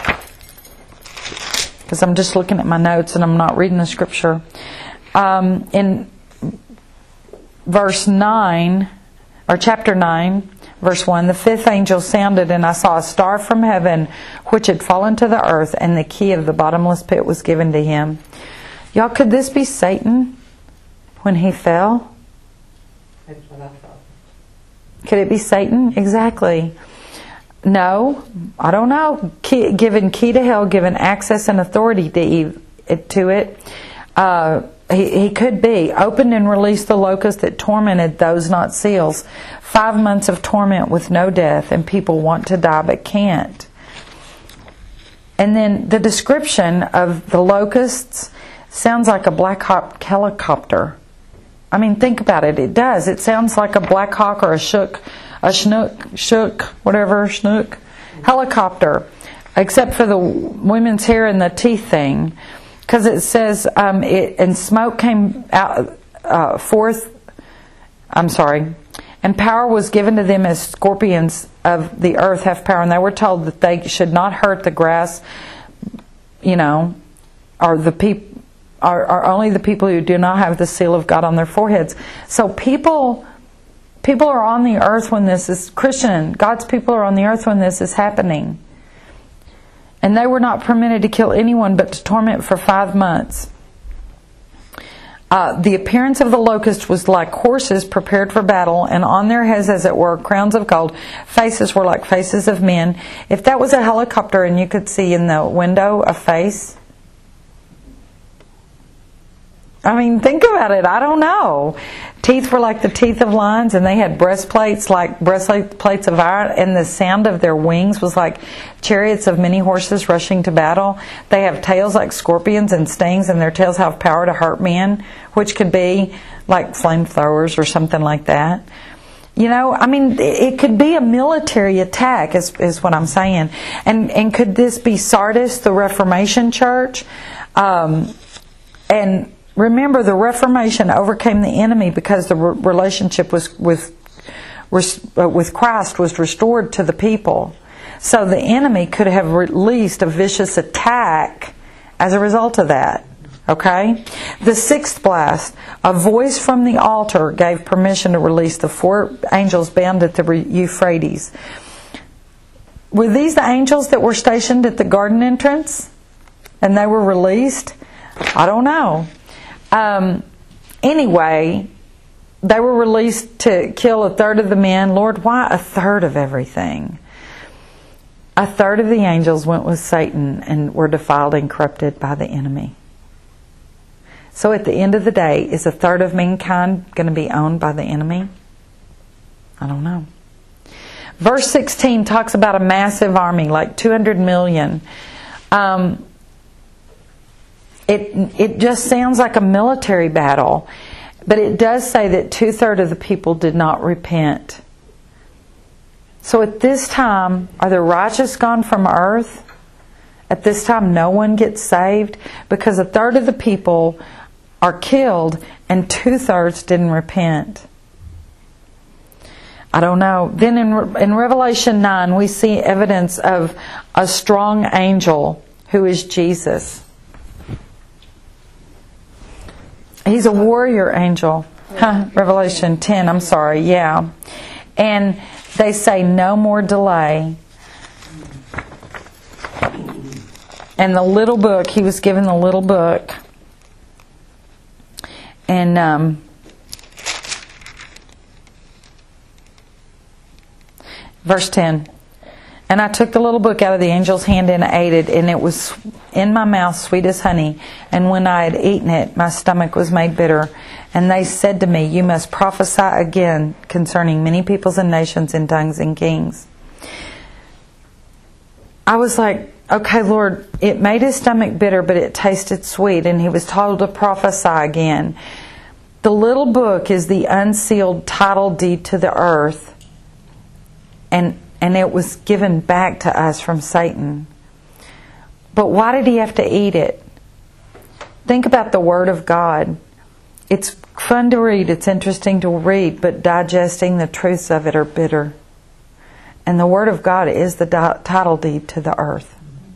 because I'm just looking at my notes and I'm not reading the scripture. Um, in verse nine, or chapter nine, verse one, the fifth angel sounded, and I saw a star from heaven which had fallen to the earth, and the key of the bottomless pit was given to him. Y'all, could this be Satan when he fell? That's what I thought. Could it be Satan? Exactly. No, I don't know. Key, given key to hell, given access and authority to, it, to it, uh, he, he could be. Opened and released the locust that tormented those not seals. Five months of torment with no death, and people want to die but can't. And then the description of the locusts sounds like a Black Hawk helicopter. I mean, think about it. It does. It sounds like a Black Hawk or a Shook, a Schnook, Shook, whatever, Schnook helicopter, except for the women's hair and the teeth thing. Because it says, um, it, and smoke came out uh, forth, I'm sorry, and power was given to them as scorpions of the earth have power. And they were told that they should not hurt the grass, you know, or the people, Are, are only the people who do not have the seal of God on their foreheads. So people people are on the earth when this is Christian. God's people are on the earth when this is happening. And they were not permitted to kill anyone but to torment for five months. Uh, the appearance of the locust was like horses prepared for battle, and on their heads, as it were, crowns of gold. Faces were like faces of men. If that was a helicopter and you could see in the window a face, I mean, think about it. I don't know. Teeth were like the teeth of lions, and they had breastplates like breastplates of iron, and the sound of their wings was like chariots of many horses rushing to battle. They have tails like scorpions and stings, and their tails have power to hurt men, which could be like flamethrowers or something like that. You know, I mean, it could be a military attack, is, is what I'm saying. And and could this be Sardis, the Reformation church? Um, and remember, the Reformation overcame the enemy because the re- relationship was with with Christ was restored to the people. So the enemy could have released a vicious attack as a result of that. Okay? The sixth blast, a voice from the altar gave permission to release the four angels bound at the Euphrates. Were these the angels that were stationed at the garden entrance? And they were released? I don't know. Um, anyway, they were released to kill a third of the men. Lord, why a third of everything? A third of the angels went with Satan and were defiled and corrupted by the enemy. So at the end of the day, is a third of mankind going to be owned by the enemy? I don't know. Verse sixteen talks about a massive army, like two hundred million. Um, it, it just sounds like a military battle. But it does say that two-thirds of the people did not repent. So at this time, are the righteous gone from earth? At this time, no one gets saved? Because a third of the people are killed and two-thirds didn't repent. I don't know. Then in, in Revelation nine, we see evidence of a strong angel who is Jesus. He's a warrior angel. Huh? Revelation ten, I'm sorry, yeah. And they say no more delay. And the little book, he was given the little book. And um, verse ten. And I took the little book out of the angel's hand and ate it, and it was in my mouth sweet as honey. And when I had eaten it, my stomach was made bitter. And they said to me, you must prophesy again concerning many peoples and nations and tongues and kings. I was like, okay, Lord, it made his stomach bitter, but it tasted sweet. And he was told to prophesy again. The little book is the unsealed title deed to the earth. And And it was given back to us from Satan. But why did he have to eat it? Think about the Word of God. It's fun to read, it's interesting to read, but digesting the truths of it are bitter. And the Word of God is the di- title deed to the earth.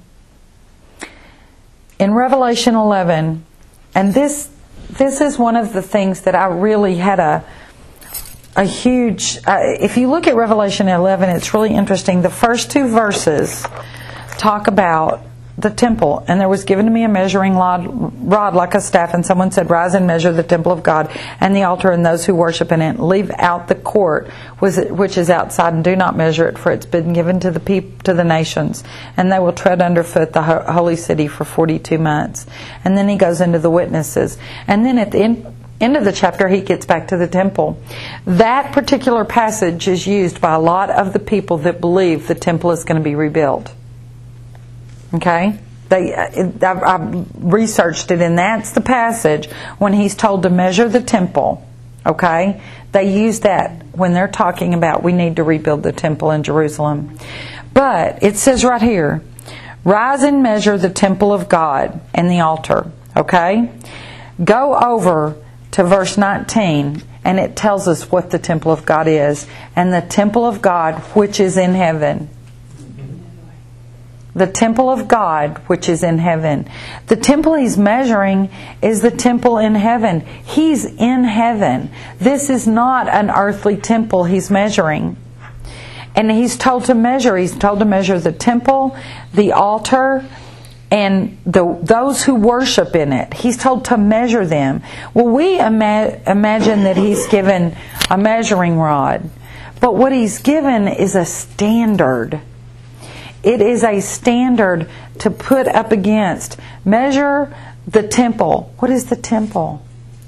In Revelation eleven, and this this is one of the things that I really had a A huge, uh, if you look at Revelation eleven, it's really interesting. The first two verses talk about the temple. And there was given to me a measuring rod, rod like a staff. And someone said, rise and measure the temple of God and the altar and those who worship in it. Leave out the court which is outside and do not measure it, for it's been given to the peop- to the nations. And they will tread underfoot the ho- holy city for forty-two months. And then he goes into the witnesses. And then at the end... end of the chapter, he gets back to the temple. That particular passage is used by a lot of the people that believe the temple is going to be rebuilt. Okay? They, I've, I've researched it, and that's the passage when he's told to measure the temple. Okay? They use that when they're talking about we need to rebuild the temple in Jerusalem. But it says right here, rise and measure the temple of God and the altar. Okay? Go over to verse nineteen, and it tells us what the temple of God is. And the temple of God which is in heaven. The temple of God which is in heaven. The temple he's measuring is the temple in heaven. He's in heaven. This is not an earthly temple he's measuring. And he's told to measure. He's told to measure the temple, the altar, and the, those who worship in it. He's told to measure them. Well, we ima- imagine that he's given a measuring rod. But what he's given is a standard. It is a standard to put up against. Measure the temple. What is the temple?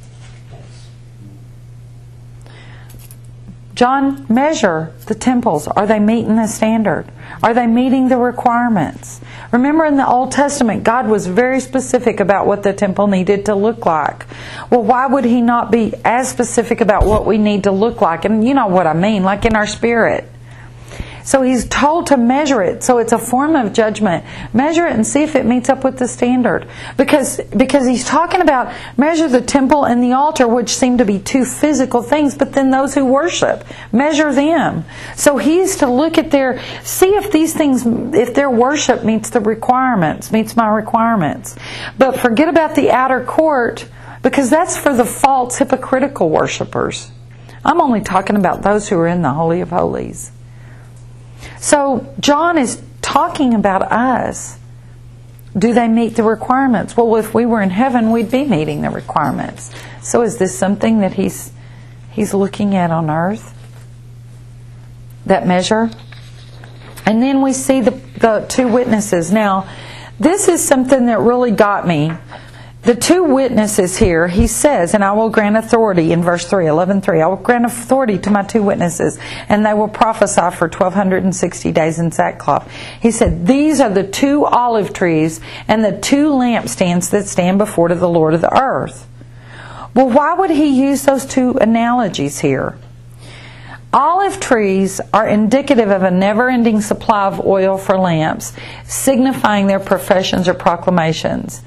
John, measure the temples. Are they meeting the standard? Are they meeting the requirements? Remember in the Old Testament, God was very specific about what the temple needed to look like. Well, why would He not be as specific about what we need to look like? And you know what I mean, like in our spirit. So He's told to measure it. So it's a form of judgment. Measure it and see if it meets up with the standard. Because, because He's talking about measure the temple and the altar, which seem to be two physical things, but then those who worship, measure them. So He's to look at their, see if these things, if their worship meets the requirements, meets my requirements. But forget about the outer court, because that's for the false, hypocritical worshipers. I'm only talking about those who are in the Holy of Holies. So John is talking about us. Do they meet the requirements? Well, if we were in heaven, we'd be meeting the requirements. So is this something that he's he's looking at on earth? That measure? And then we see the, the two witnesses. Now, this is something that really got me. The two witnesses here, he says, and I will grant authority in verse three, eleven three. I will grant authority to my two witnesses, and they will prophesy for twelve sixty days in sackcloth. He said, these are the two olive trees and the two lampstands that stand before the Lord of the earth. Well, why would he use those two analogies here? Olive trees are indicative of a never-ending supply of oil for lamps, signifying their professions or proclamations.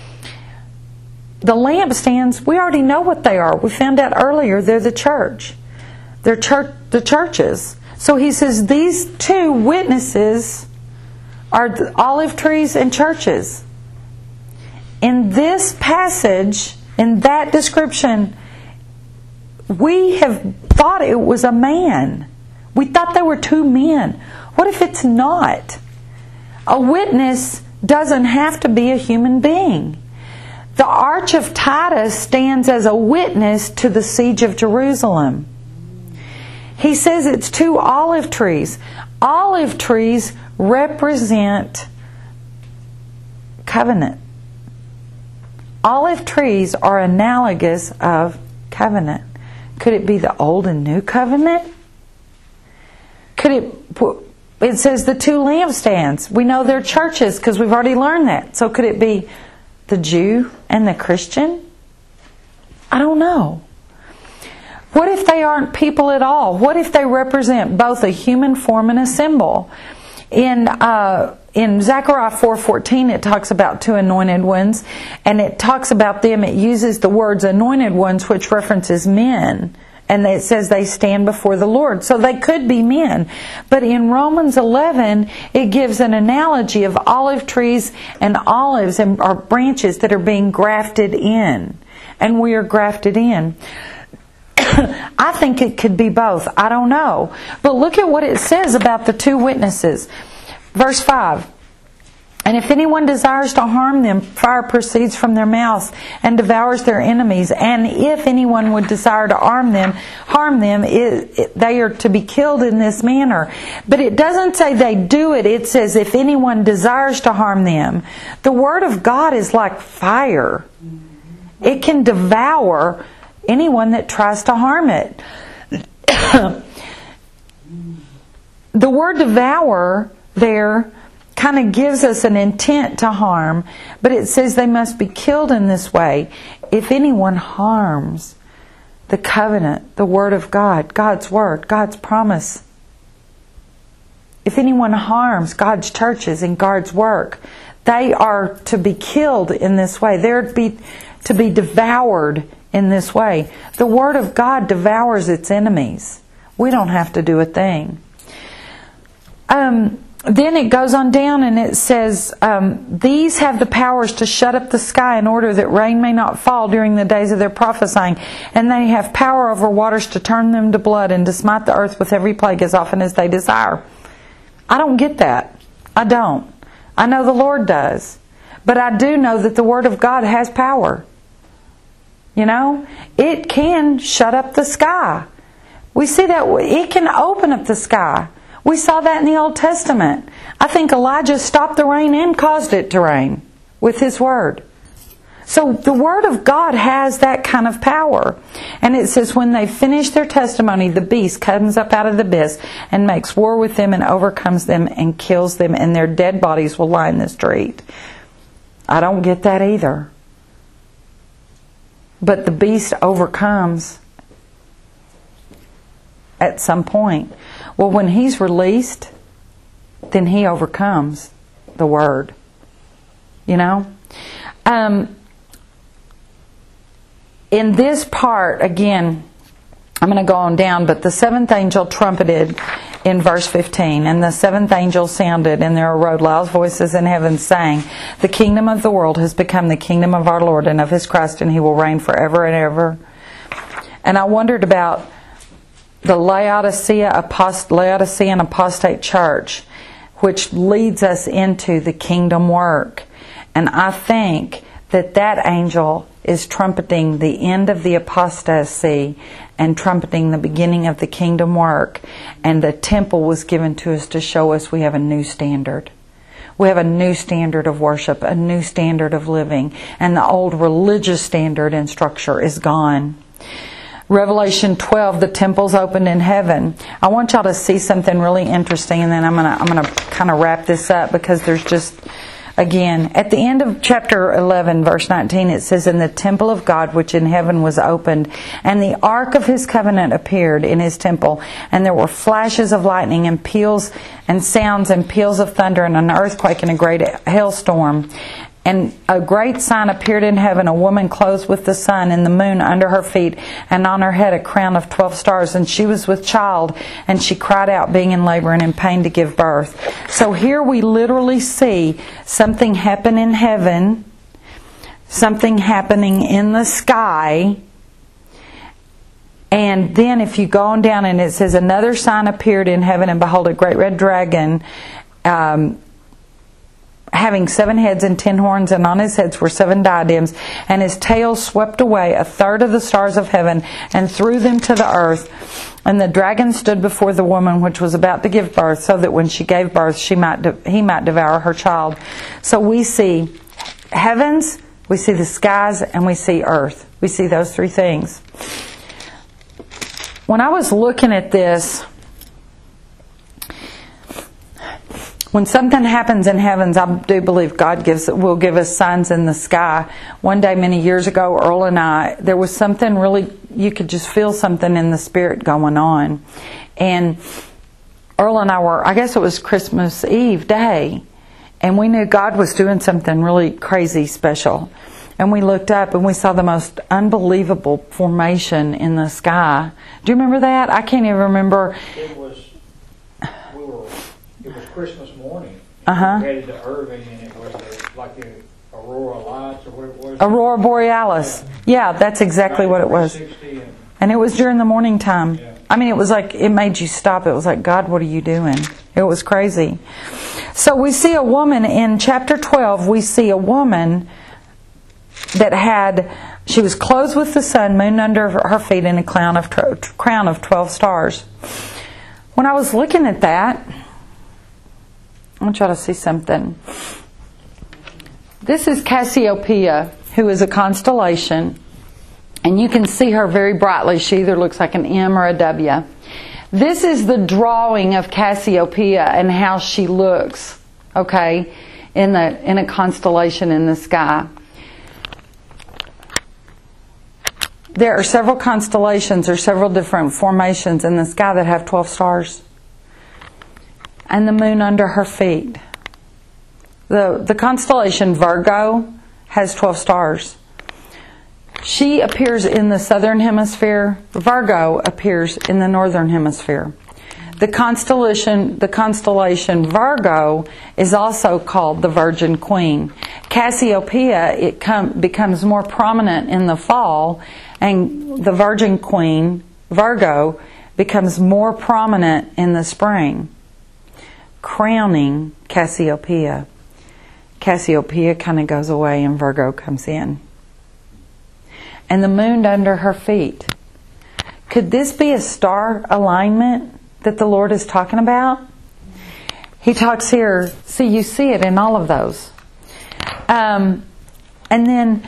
The lampstands, we already know what they are. We found out earlier they're the church. They're church, the churches. So he says these two witnesses are the olive trees and churches. In this passage, in that description, we have thought it was a man. We thought they were two men. What if it's not? A witness doesn't have to be a human being. The Arch of Titus stands as a witness to the siege of Jerusalem. He says it's two olive trees. Olive trees represent covenant. Olive trees are analogous of covenant. Could it be the old and new covenant? Could it... It says the two lampstands. We know they're churches because we've already learned that. So could it be the Jew and the Christian? I don't know. What if they aren't people at all? What if they represent both a human form and a symbol? In uh, in Zechariah four fourteen, it talks about two anointed ones, and it talks about them. It uses the words anointed ones, which references men. And it says they stand before the Lord. So they could be men. But in Romans eleven, it gives an analogy of olive trees and olives and or branches that are being grafted in. And we are grafted in. I think it could be both. I don't know. But look at what it says about the two witnesses. Verse five. And if anyone desires to harm them, fire proceeds from their mouths and devours their enemies. And if anyone would desire to harm them, harm them, it, it, they are to be killed in this manner. But it doesn't say they do it. It says if anyone desires to harm them. The Word of God is like fire. It can devour anyone that tries to harm it. The word devour there kind of gives us an intent to harm, but it says they must be killed in this way. If anyone harms the covenant, the Word of God, God's Word, God's promise. If anyone harms God's churches and God's work, they are to be killed in this way. They're to be, to be devoured in this way. The Word of God devours its enemies. We don't have to do a thing. Um... Then it goes on down and it says, um, these have the powers to shut up the sky in order that rain may not fall during the days of their prophesying. And they have power over waters to turn them to blood and to smite the earth with every plague as often as they desire. I don't get that. I don't. I know the Lord does. But I do know that the Word of God has power. You know? It can shut up the sky. We see that it can open up the sky. We saw that in the Old Testament. I think Elijah stopped the rain and caused it to rain with his word. So the Word of God has that kind of power. And it says when they finish their testimony, the beast comes up out of the abyss and makes war with them and overcomes them and kills them, and their dead bodies will lie in the street. I don't get that either. But the beast overcomes at some point. Well, when he's released, then he overcomes the Word. You know? Um, in this part, again, I'm going to go on down, but the seventh angel trumpeted in verse fifteen, and the seventh angel sounded, and there arose loud voices in heaven saying, the kingdom of the world has become the kingdom of our Lord and of His Christ, and He will reign forever and ever. And I wondered about the Laodicea apost- Laodicean apostate church, which leads us into the kingdom work. And I think that that angel is trumpeting the end of the apostasy and trumpeting the beginning of the kingdom work. And the temple was given to us to show us we have a new standard. We have a new standard of worship, a new standard of living, and the old religious standard and structure is gone. Revelation twelve, the temple's opened in heaven. I want y'all to see something really interesting, and then I'm gonna I'm gonna kind of wrap this up, because there's just, again, at the end of chapter eleven, verse nineteen, it says, "And the temple of God which in heaven was opened, and the ark of his covenant appeared in his temple, and there were flashes of lightning and peals and sounds and peals of thunder and an earthquake and a great hailstorm. And a great sign appeared in heaven, a woman clothed with the sun and the moon under her feet, and on her head a crown of twelve stars. And she was with child, and she cried out, being in labor and in pain to give birth." So here we literally see something happen in heaven, something happening in the sky. And then if you go on down, and it says, "Another sign appeared in heaven, and behold, a great red dragon, um, having seven heads and ten horns, and on his heads were seven diadems, and his tail swept away a third of the stars of heaven and threw them to the earth. And the dragon stood before the woman which was about to give birth, so that when she gave birth, she might de- he might devour her child." So we see heavens, we see the skies, and we see earth. We see those three things. When I was looking at this, when something happens in heavens, I do believe God gives will give us signs in the sky. One day, many years ago, Earl and I, there was something really, you could just feel something in the spirit going on. And Earl and I were, I guess it was Christmas Eve day, and we knew God was doing something really crazy special. And we looked up and we saw the most unbelievable formation in the sky. Do you remember that? I can't even remember. It was, we were, it was Christmas morning. Uh-huh. We headed to Irving, and it was a, like the Aurora Lights, or what it was. Aurora Borealis. Yeah, that's exactly what it was. And, And it was during the morning time. Yeah. I mean, it was like, it made you stop. It was like, God, what are you doing? It was crazy. So we see a woman in chapter twelve, we see a woman that had, she was clothed with the sun, moon under her feet, and a crown of, crown of twelve stars. When I was looking at that, I want y'all to see something. This is Cassiopeia, who is a constellation, and you can see her very brightly. She either looks like an M or a W. This is the drawing of Cassiopeia and how she looks, okay, in the in a constellation in the sky. There are several constellations or several different formations in the sky that have twelve stars. And the moon under her feet. The, the constellation Virgo has twelve stars. She appears in the southern hemisphere. Virgo appears in the northern hemisphere. The constellation, the constellation Virgo is also called the Virgin Queen. Cassiopeia, it com- becomes more prominent in the fall, and the Virgin Queen, Virgo, becomes more prominent in the spring, crowning Cassiopeia. Cassiopeia kind of goes away and Virgo comes in. And the moon under her feet. Could this be a star alignment that the Lord is talking about? He talks here, see, you see it in all of those. Um, and then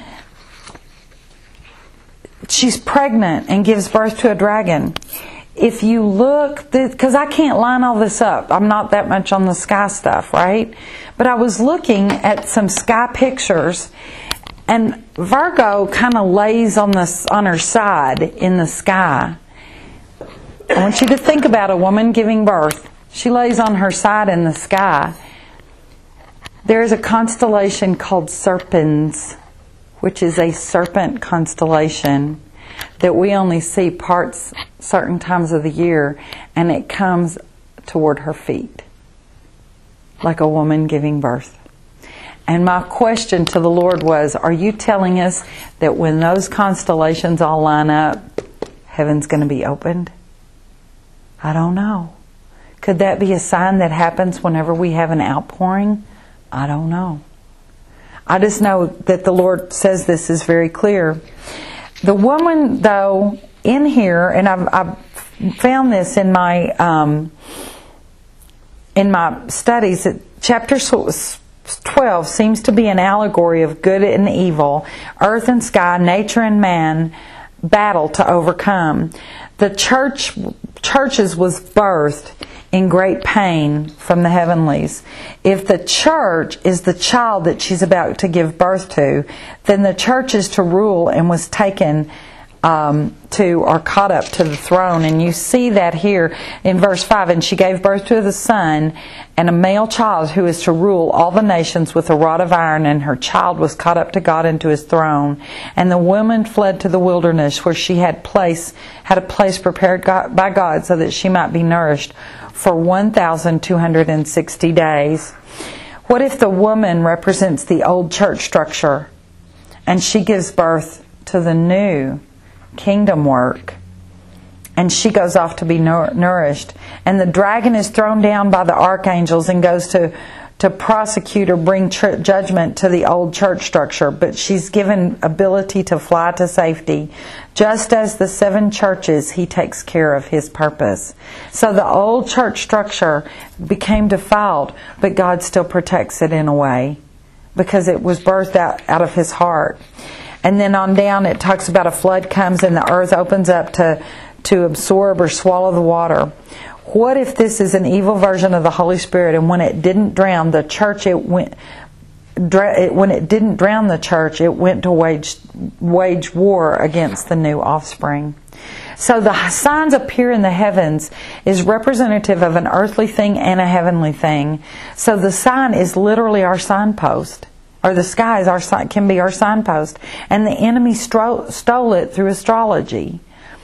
she's pregnant and gives birth to a dragon. If you look, because I can't line all this up. I'm not that much on the sky stuff, right? But I was looking at some sky pictures, and Virgo kind of lays on the on her side in the sky. I want you to think about a woman giving birth. She lays on her side in the sky. There is a constellation called Serpens, which is a serpent constellation that we only see parts certain times of the year, and it comes toward her feet like a woman giving birth. And my question to the Lord was, are you telling us that when those constellations all line up, heaven's going to be opened? I don't know. Could that be a sign that happens whenever we have an outpouring? I don't know. I just know that the Lord says this is very clear. The woman, though, in here, and I've, I've found this in my um, in my studies, that chapter twelve seems to be an allegory of good and evil, earth and sky, nature and man, battle to overcome. The church churches was birthed in great pain from the heavenlies. If the church is the child that she's about to give birth to, then the church is to rule and was taken um, to or caught up to the throne. And you see that here in verse five. And she gave birth to the son and a male child who is to rule all the nations with a rod of iron, and her child was caught up to God into his throne. And the woman fled to the wilderness, where she had place had a place prepared by God so that she might be nourished for one thousand two hundred sixty days. What if the woman represents the old church structure and she gives birth to the new kingdom work, and she goes off to be nourished, and the dragon is thrown down by the archangels and goes to to prosecute or bring tr- judgment to the old church structure, but she's given ability to fly to safety. Just as the seven churches, he takes care of his purpose. So the old church structure became defiled, but God still protects it in a way, because it was birthed out, out of his heart. And then on down it talks about a flood comes and the earth opens up to, to absorb or swallow the water. What if this is an evil version of the Holy Spirit, and when it didn't drown the church, it went when it didn't drown the church, it went to wage wage war against the new offspring. So the signs appear in the heavens is representative of an earthly thing and a heavenly thing. So the sign is literally our signpost, or the sky is our can be our signpost, and the enemy stro- stole it through astrology.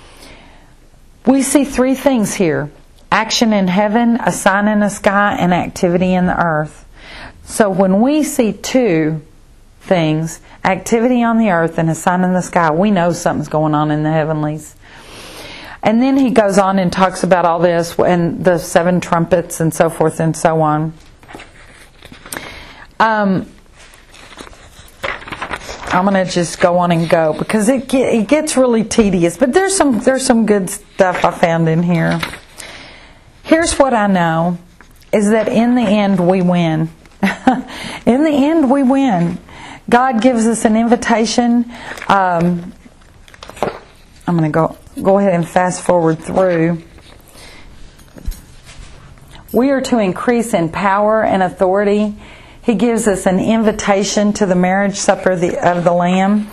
We see three things here: action in heaven, a sign in the sky, and activity in the earth. So when we see two things, activity on the earth and a sign in the sky, we know something's going on in the heavenlies. And then he goes on and talks about all this and the seven trumpets and so forth and so on. Um, I'm going to just go on and go because it get, it gets really tedious. But there's some there's some good stuff I found in here. Here's what I know, is that in the end we win. In the end we win. God gives us an invitation. Um, I'm going to go go ahead and fast forward through. We are to increase in power and authority. He gives us an invitation to the marriage supper of the, of the Lamb.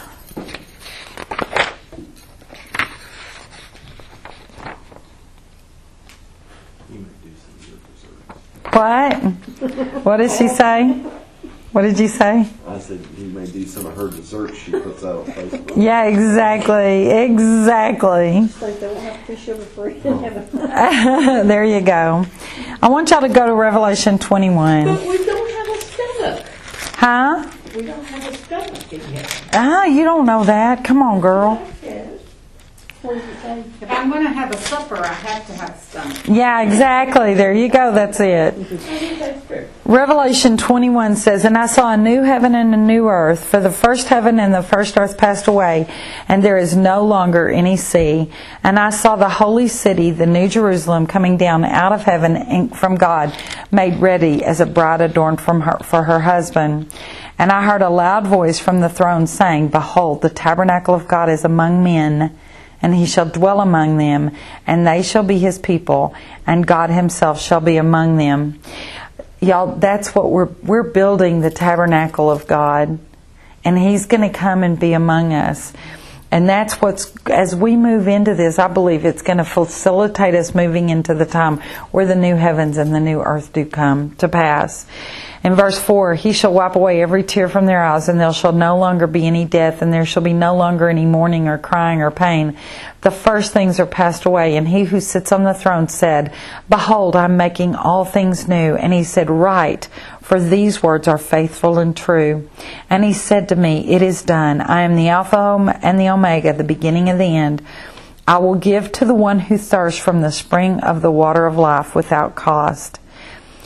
What? What did she say? What did you say? I said he may do some of her desserts she puts out on Facebook. Yeah, exactly. Exactly. So they won't have fish over free in heaven. There you go. I want y'all to go to Revelation twenty-one. But we don't have a stomach. Huh? We don't have a stomach in here. Ah, you don't know that. Come on, girl. Yes. What does it say? If I'm going to have a supper, I have to have a stomach. Yeah, exactly. There you go. That's it. That's true. Revelation twenty-one says, "And I saw a new heaven and a new earth, for the first heaven and the first earth passed away, and there is no longer any sea. And I saw the holy city, the new Jerusalem, coming down out of heaven from God, made ready as a bride adorned from her, for her husband. And I heard a loud voice from the throne saying, Behold, the tabernacle of God is among men, and he shall dwell among them, and they shall be his people, and God himself shall be among them." Y'all, that's what we're we're building, the tabernacle of God, and he's going to come and be among us. And that's what's, as we move into this, I believe it's going to facilitate us moving into the time where the new heavens and the new earth do come to pass. In verse four, "He shall wipe away every tear from their eyes, and there shall no longer be any death, and there shall be no longer any mourning or crying or pain. The first things are passed away. And he who sits on the throne said, Behold, I am making all things new. And he said, Write, for these words are faithful and true. And he said to me, It is done. I am the Alpha and the Omega, the beginning and the end. I will give to the one who thirsts from the spring of the water of life without cost.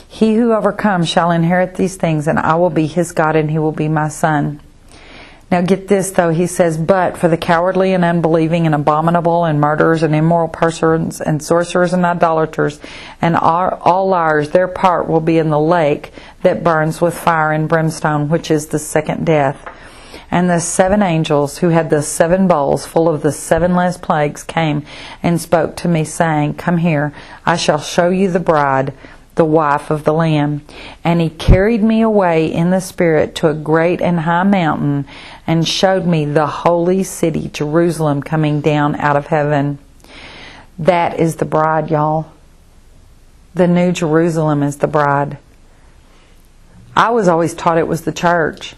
He who overcomes shall inherit these things, and I will be his God, and he will be my son. Now get this though, he says, but for the cowardly and unbelieving and abominable and murderers and immoral persons and sorcerers and idolaters and all, all liars, their part will be in the lake that burns with fire and brimstone, which is the second death. And the seven angels who had the seven bowls full of the seven last plagues came and spoke to me, saying, Come here, I shall show you the bride, the wife of the Lamb. And he carried me away in the Spirit to a great and high mountain, and showed me the holy city, Jerusalem, coming down out of heaven. That is the bride, y'all. The New Jerusalem is the bride. I was always taught it was the church.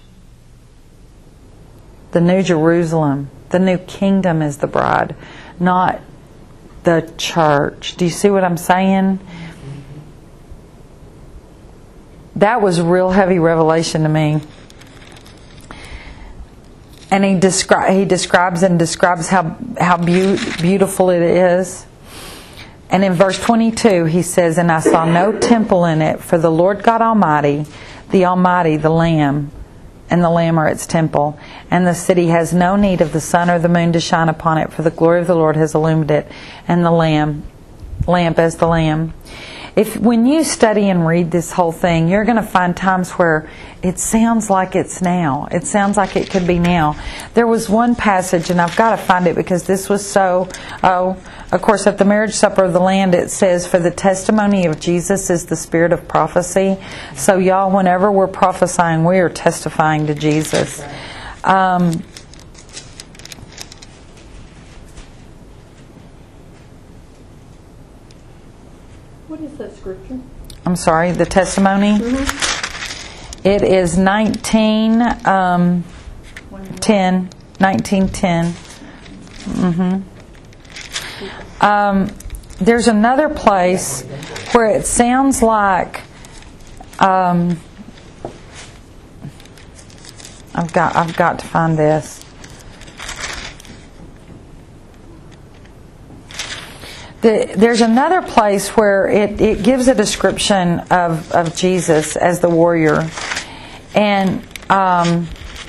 The New Jerusalem, the new kingdom is the bride, not the church. Do you see what I'm saying? That was real heavy revelation to me. And he, descri- he describes and describes how, how be- beautiful it is. And in verse twenty-two he says, And I saw no temple in it, for the Lord God Almighty, the Almighty, the Lamb, and the Lamb are its temple. And the city has no need of the sun or the moon to shine upon it, for the glory of the Lord has illumined it, and the Lamb, lamp as the Lamb. If when you study and read this whole thing, you're going to find times where it sounds like it's now. It sounds like it could be now. There was one passage, and I've got to find it because this was so... Oh, of course, at the marriage supper of the Lamb, it says, For the testimony of Jesus is the spirit of prophecy. So y'all, whenever we're prophesying, we are testifying to Jesus. Um... What is that scripture? I'm sorry, the testimony? Mm-hmm. It is nineteen um, ten. nineteen ten. Mm-hmm. Um, there's another place where it sounds like um, I've got I've got to find this. The, there's another place where it, it gives a description of, of Jesus as the warrior. And um,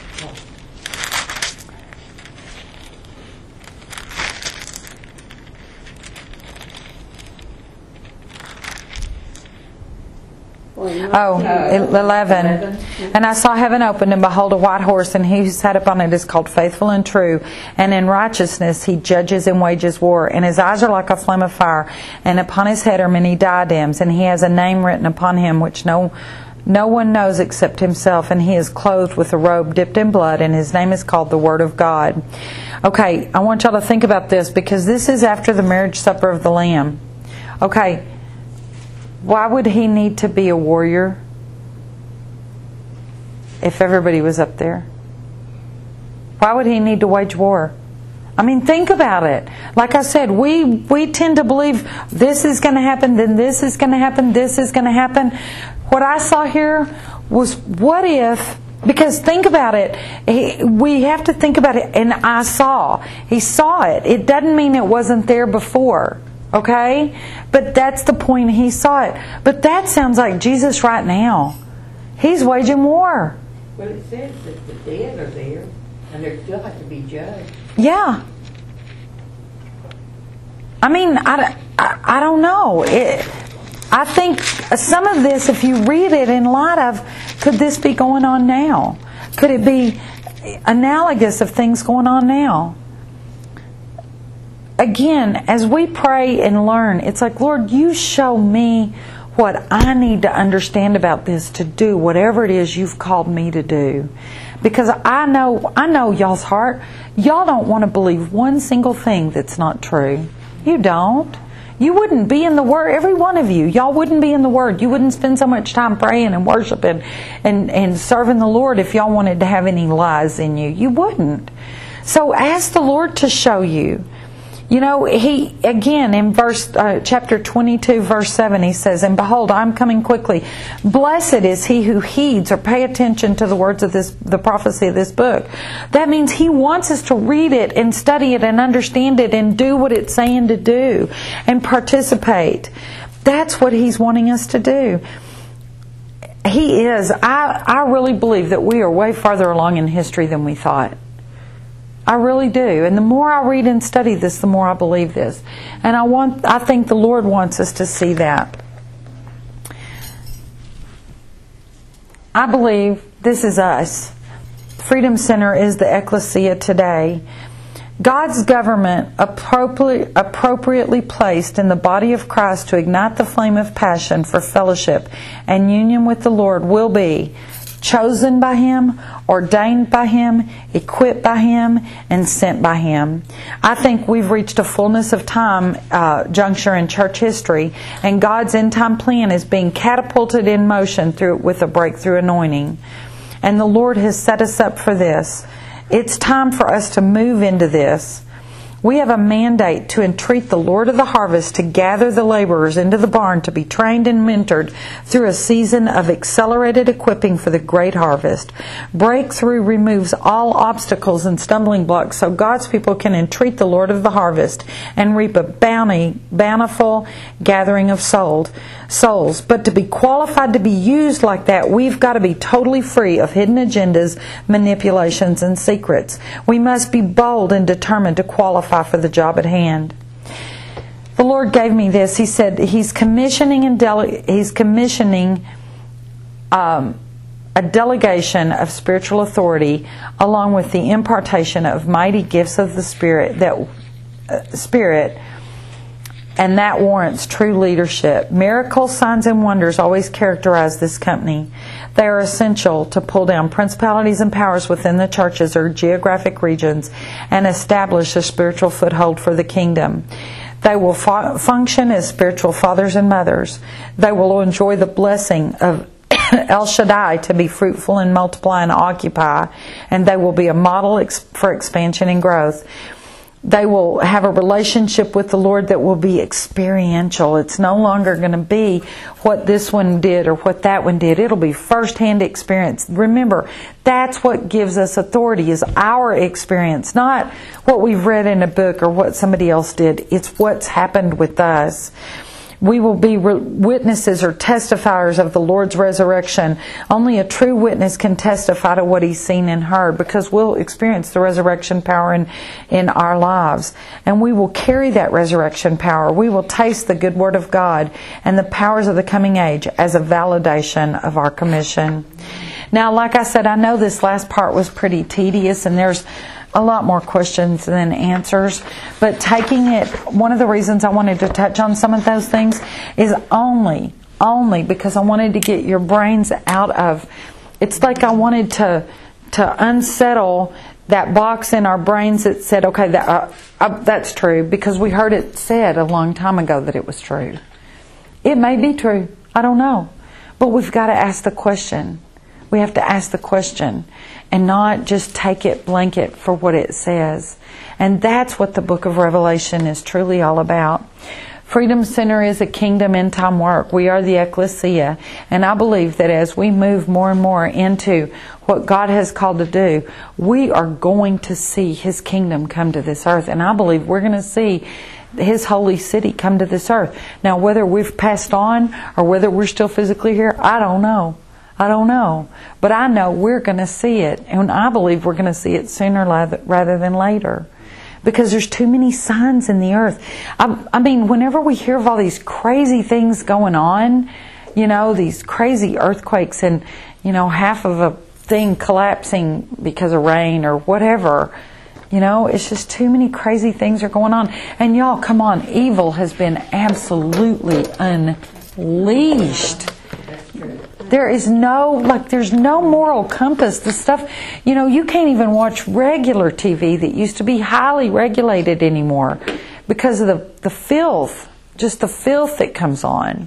Oh, eleven. And I saw heaven opened, and behold, a white horse, and he who sat upon it is called Faithful and True. And in righteousness he judges and wages war. And his eyes are like a flame of fire, and upon his head are many diadems. And he has a name written upon him which no no one knows except himself. And he is clothed with a robe dipped in blood, and his name is called the Word of God. Okay, I want y'all to think about this, because this is after the marriage supper of the Lamb. Okay. Why would he need to be a warrior if everybody was up there? Why would he need to wage war? I mean, think about it. Like I said, we, we tend to believe this is going to happen, then this is going to happen, this is going to happen. What I saw here was, what if, because think about it, he, we have to think about it, and I saw. He saw it. It doesn't mean it wasn't there before. Okay? But that's the point, he saw it. But that sounds like Jesus right now. He's waging war. Well, it says that the dead are there, and they still have to be judged. Yeah. I mean, I, I, I don't know. It, I think some of this, if you read it in light of, could this be going on now? Could it be analogous of things going on now? Again, as we pray and learn, it's like, Lord, you show me what I need to understand about this to do whatever it is you've called me to do. Because I know, I know y'all's heart. Y'all don't want to believe one single thing that's not true. You don't. You wouldn't be in the Word, every one of you. Y'all wouldn't be in the Word. You wouldn't spend so much time praying and worshiping and, and serving the Lord if y'all wanted to have any lies in you. You wouldn't. So ask the Lord to show you. You know, he, again, in verse, uh, chapter twenty-two, verse seven, he says, And behold, I'm coming quickly. Blessed is he who heeds or pay attention to the words of this, the prophecy of this book. That means he wants us to read it and study it and understand it and do what it's saying to do and participate. That's what he's wanting us to do. He is. I, I really believe that we are way farther along in history than we thought. I really do. And the more I read and study this, the more I believe this. And I want I think the Lord wants us to see that. I believe this is us. Freedom Center is the ecclesia today. God's government appropriately, appropriately placed in the body of Christ to ignite the flame of passion for fellowship and union with the Lord will be chosen by Him, ordained by Him, equipped by Him, and sent by Him. I think we've reached a fullness of time uh, juncture in church history, and God's end-time plan is being catapulted in motion through with a breakthrough anointing. And the Lord has set us up for this. It's time for us to move into this. We have a mandate to entreat the Lord of the harvest to gather the laborers into the barn to be trained and mentored through a season of accelerated equipping for the great harvest. Breakthrough removes all obstacles and stumbling blocks so God's people can entreat the Lord of the harvest and reap a bounty, bountiful gathering of souls. souls. But to be qualified to be used like that, we've got to be totally free of hidden agendas, manipulations, and secrets. We must be bold and determined to qualify for the job at hand. The Lord gave me this. He said He's commissioning and dele- He's commissioning um, a delegation of spiritual authority, along with the impartation of mighty gifts of the Spirit. That uh, Spirit. And that warrants true leadership. Miracles, signs, and wonders always characterize this company. They are essential to pull down principalities and powers within the churches or geographic regions and establish a spiritual foothold for the kingdom. They will fu- function as spiritual fathers and mothers. They will enjoy the blessing of El Shaddai to be fruitful and multiply and occupy, and they will be a model ex- for expansion and growth. They will have a relationship with the Lord that will be experiential. It's no longer going to be what this one did or what that one did. It'll be first-hand experience. Remember, that's what gives us authority, is our experience, not what we've read in a book or what somebody else did. It's what's happened with us. We will be re- witnesses or testifiers of the Lord's resurrection. Only a true witness can testify to what he's seen and heard, because we'll experience the resurrection power in, in our lives. And we will carry that resurrection power. We will taste the good word of God and the powers of the coming age as a validation of our commission. Now, like I said, I know this last part was pretty tedious, and there's a lot more questions than answers, but taking it, one of the reasons I wanted to touch on some of those things is only, only because I wanted to get your brains out of, it's like I wanted to to unsettle that box in our brains that said, okay, that, uh, uh, that's true, because we heard it said a long time ago that it was true. It may be true, I don't know, but we've got to ask the question. We have to ask the question and not just take it blanket for what it says. And that's what the book of Revelation is truly all about. Freedom Center is a kingdom end time work. We are the ecclesia. And I believe that as we move more and more into what God has called to do, we are going to see His kingdom come to this earth. And I believe we're going to see His holy city come to this earth. Now, whether we've passed on or whether we're still physically here, I don't know. I don't know. But I know we're going to see it. And I believe we're going to see it sooner rather than later. Because there's too many signs in the earth. I, I mean, whenever we hear of all these crazy things going on, you know, these crazy earthquakes and, you know, half of a thing collapsing because of rain or whatever, you know, it's just too many crazy things are going on. And y'all, come on, evil has been absolutely unleashed. There is no, like, there's no moral compass. The stuff, you know, you can't even watch regular T V that used to be highly regulated anymore because of the, the filth, just the filth that comes on.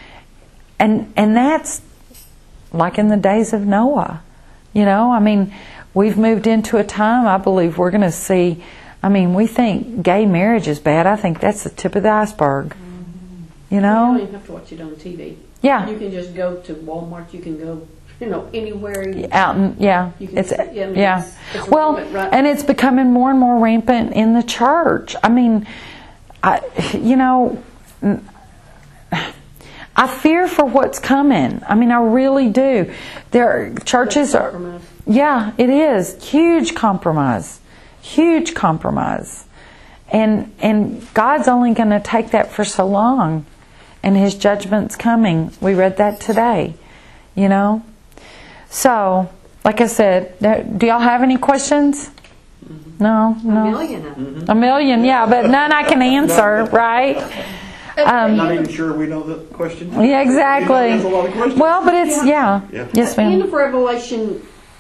And and that's like in the days of Noah. You know, I mean, we've moved into a time, I believe we're going to see, I mean, we think gay marriage is bad. I think that's the tip of the iceberg. You know? You don't even have to watch it on T V. Yeah. You can just go to Walmart. You can go, you know, anywhere. You, Out and yeah, you can it's see, yeah. yeah. It's, it's well, rampant, right? and it's becoming more and more rampant in the church. I mean, I, you know, I fear for what's coming. I mean, I really do. There are churches are, Compromise. yeah, it is huge compromise, huge compromise, and and God's only going to take that for so long, and His judgment's coming. We read that today, you know. So, like I said, do y'all have any questions? No, A no, million of them. a million, yeah, but none I can answer, right? Um, Not even sure we know the question. Yeah, exactly. That's a lot of questions. Well, but it's yeah. Yeah. Yes, At the end ma'am. of Revelation,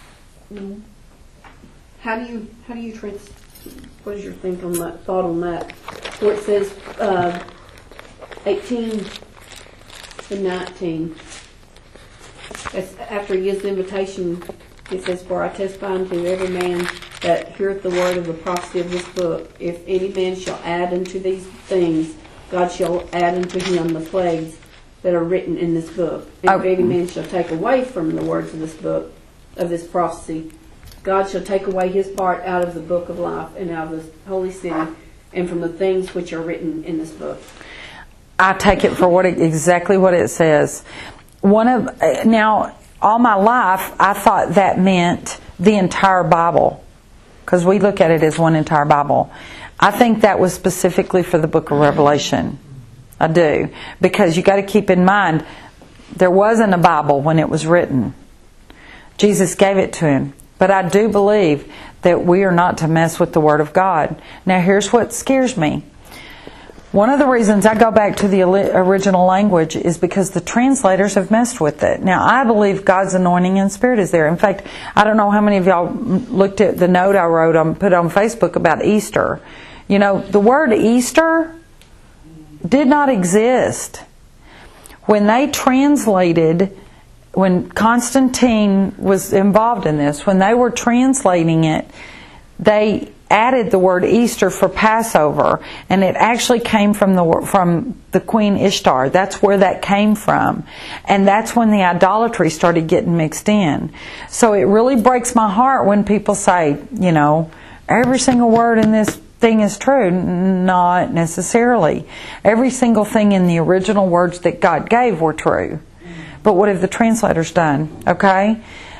how do you how do you trans? What is your think on that? Thought on that? Where it says uh, eighteen and nineteen. It's after he gives the invitation, it says, "For I testify unto every man that heareth the word of the prophecy of this book. If any man shall add unto these things, God shall add unto him the plagues that are written in this book. And Oh. if any man shall take away from the words of this book, of this prophecy, God shall take away his part out of the book of life and out of the holy city, and from the things which are written in this book." I take it for what it, exactly what it says. One of now, all my life, I thought that meant the entire Bible, because we look at it as one entire Bible. I think that was specifically for the book of Revelation. I do, because you got to keep in mind there wasn't a Bible when it was written. Jesus gave it to him. But I do believe that we are not to mess with the Word of God. Now, here's what scares me. One of the reasons I go back to the original language is because the translators have messed with it. Now, I believe God's anointing and Spirit is there. In fact, I don't know how many of y'all looked at the note I wrote on, put on Facebook about Easter. You know, the word Easter did not exist. When they translated, when Constantine was involved in this, when they were translating it, they added the word Easter for Passover, and it actually came from the from the Queen Ishtar. That's where that came from, and that's when the idolatry started getting mixed in. So it really breaks my heart when people say, you know, every single word in this thing is true. Not necessarily. Every single thing in the original words that God gave were true. But what have the translators done? Okay?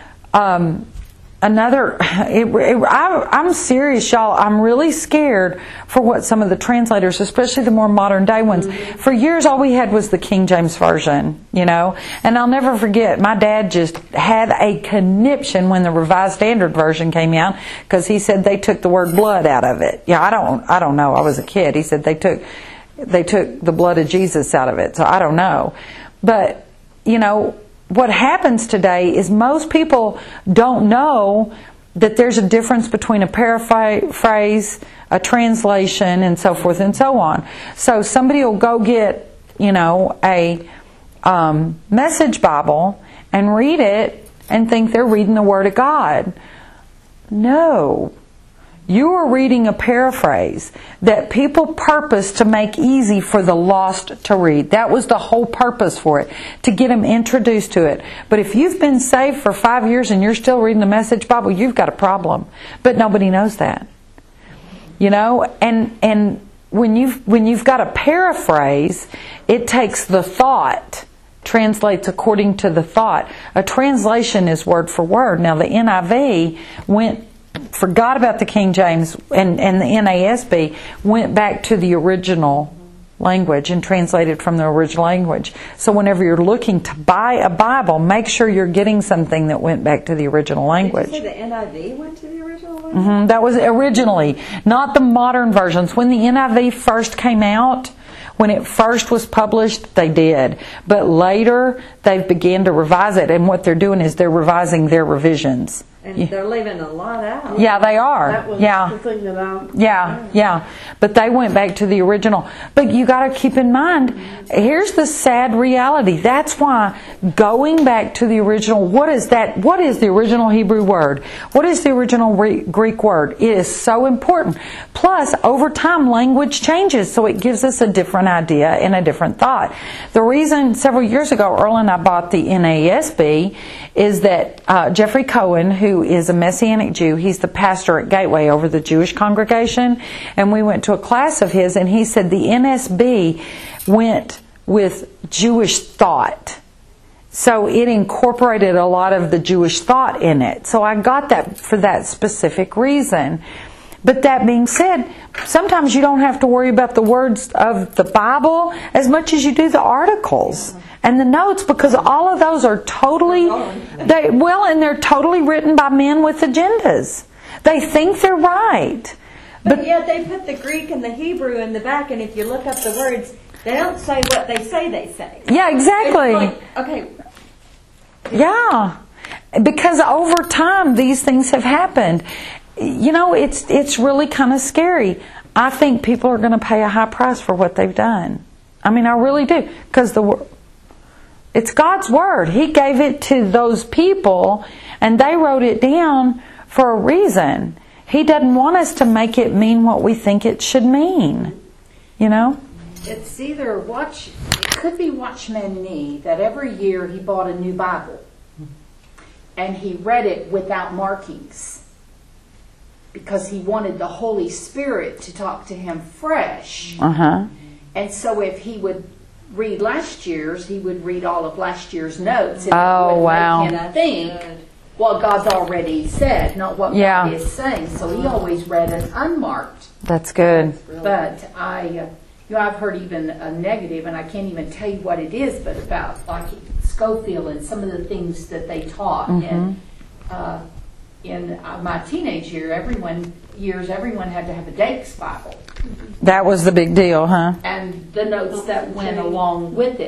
Um, another, it, it, I, I'm serious, y'all. I'm really scared for what some of the translators, especially the more modern day ones. Mm-hmm. For years, all we had was the King James Version, you know. And I'll never forget, my dad just had a conniption when the Revised Standard Version came out, because he said they took the word blood out of it. Yeah, I don't, I don't know. I was a kid. He said they took, they took the blood of Jesus out of it. So I don't know. But you know, what happens today is most people don't know that there's a difference between a paraphrase, a translation, and so forth and so on. So somebody will go get, you know, a um, Message Bible and read it and think they're reading the Word of God. No. You are reading a paraphrase that people purposed to make easy for the lost to read. That was the whole purpose for it, to get them introduced to it. But if you've been saved for five years and you're still reading the Message Bible, you've got a problem. But nobody knows that. You know, and and when you've when you've got a paraphrase, it takes the thought, translates according to the thought. A translation is word for word. Now the N I V went forgot about the King James, and, and the N A S B went back to the original language and translated from the original language. So whenever you're looking to buy a Bible, make sure you're getting something that went back to the original language. Did you say the N I V went to the original language? Mm-hmm. That was originally, not the modern versions. When the N I V first came out, when it first was published, they did. But later, they began to revise it, and what they're doing is they're revising their revisions. And Yeah. they're leaving a lot out. Yeah, they are. That was Yeah. the thing that I... Yeah, yeah. But they went back to the original. But you got to keep in mind, here's the sad reality. That's why going back to the original, what is that? What is the original Hebrew word? What is the original Greek word? It is so important. Plus, over time, language changes, so it gives us a different idea and a different thought. The reason several years ago, Earl and I bought the N A S B is that uh, Jeffrey Cohen, who is a Messianic Jew, he's the pastor at Gateway over the Jewish congregation, and we went to a class of his, and he said the N S B went with Jewish thought. So it incorporated a lot of the Jewish thought in it. So I got that for that specific reason. But that being said, sometimes you don't have to worry about the words of the Bible as much as you do the articles and the notes, because all of those are totally, they, well, and they're totally written by men with agendas. They think they're right. But, But yet they put the Greek and the Hebrew in the back, and if you look up the words, they don't say what they say they say. yeah, exactly. It's like, okay, Yeah, because over time these things have happened. You know, it's it's really kind of scary. I think people are going to pay a high price for what they've done. I mean, I really do, because the wor- it's God's word. He gave it to those people, and they wrote it down for a reason. He doesn't want us to make it mean what we think it should mean. You know? It's either watch, it could be Watchman Nee, that every year he bought a new Bible and he read it without markings because he wanted the Holy Spirit to talk to him fresh. Uh-huh. And so if he would read last year's, he would read all of last year's notes. And Oh, it would wow. make him think what God's already said, not what Yeah. God is saying. So he always read an unmarked. That's good. But I, uh, you know, I've heard even a negative, and I can't even tell you what it is, but about like Schofield and some of the things that they taught. And uh, in uh, my teenage year, everyone years, everyone had to have a Dakes Bible, That was the big deal, huh? and the notes that went along with it.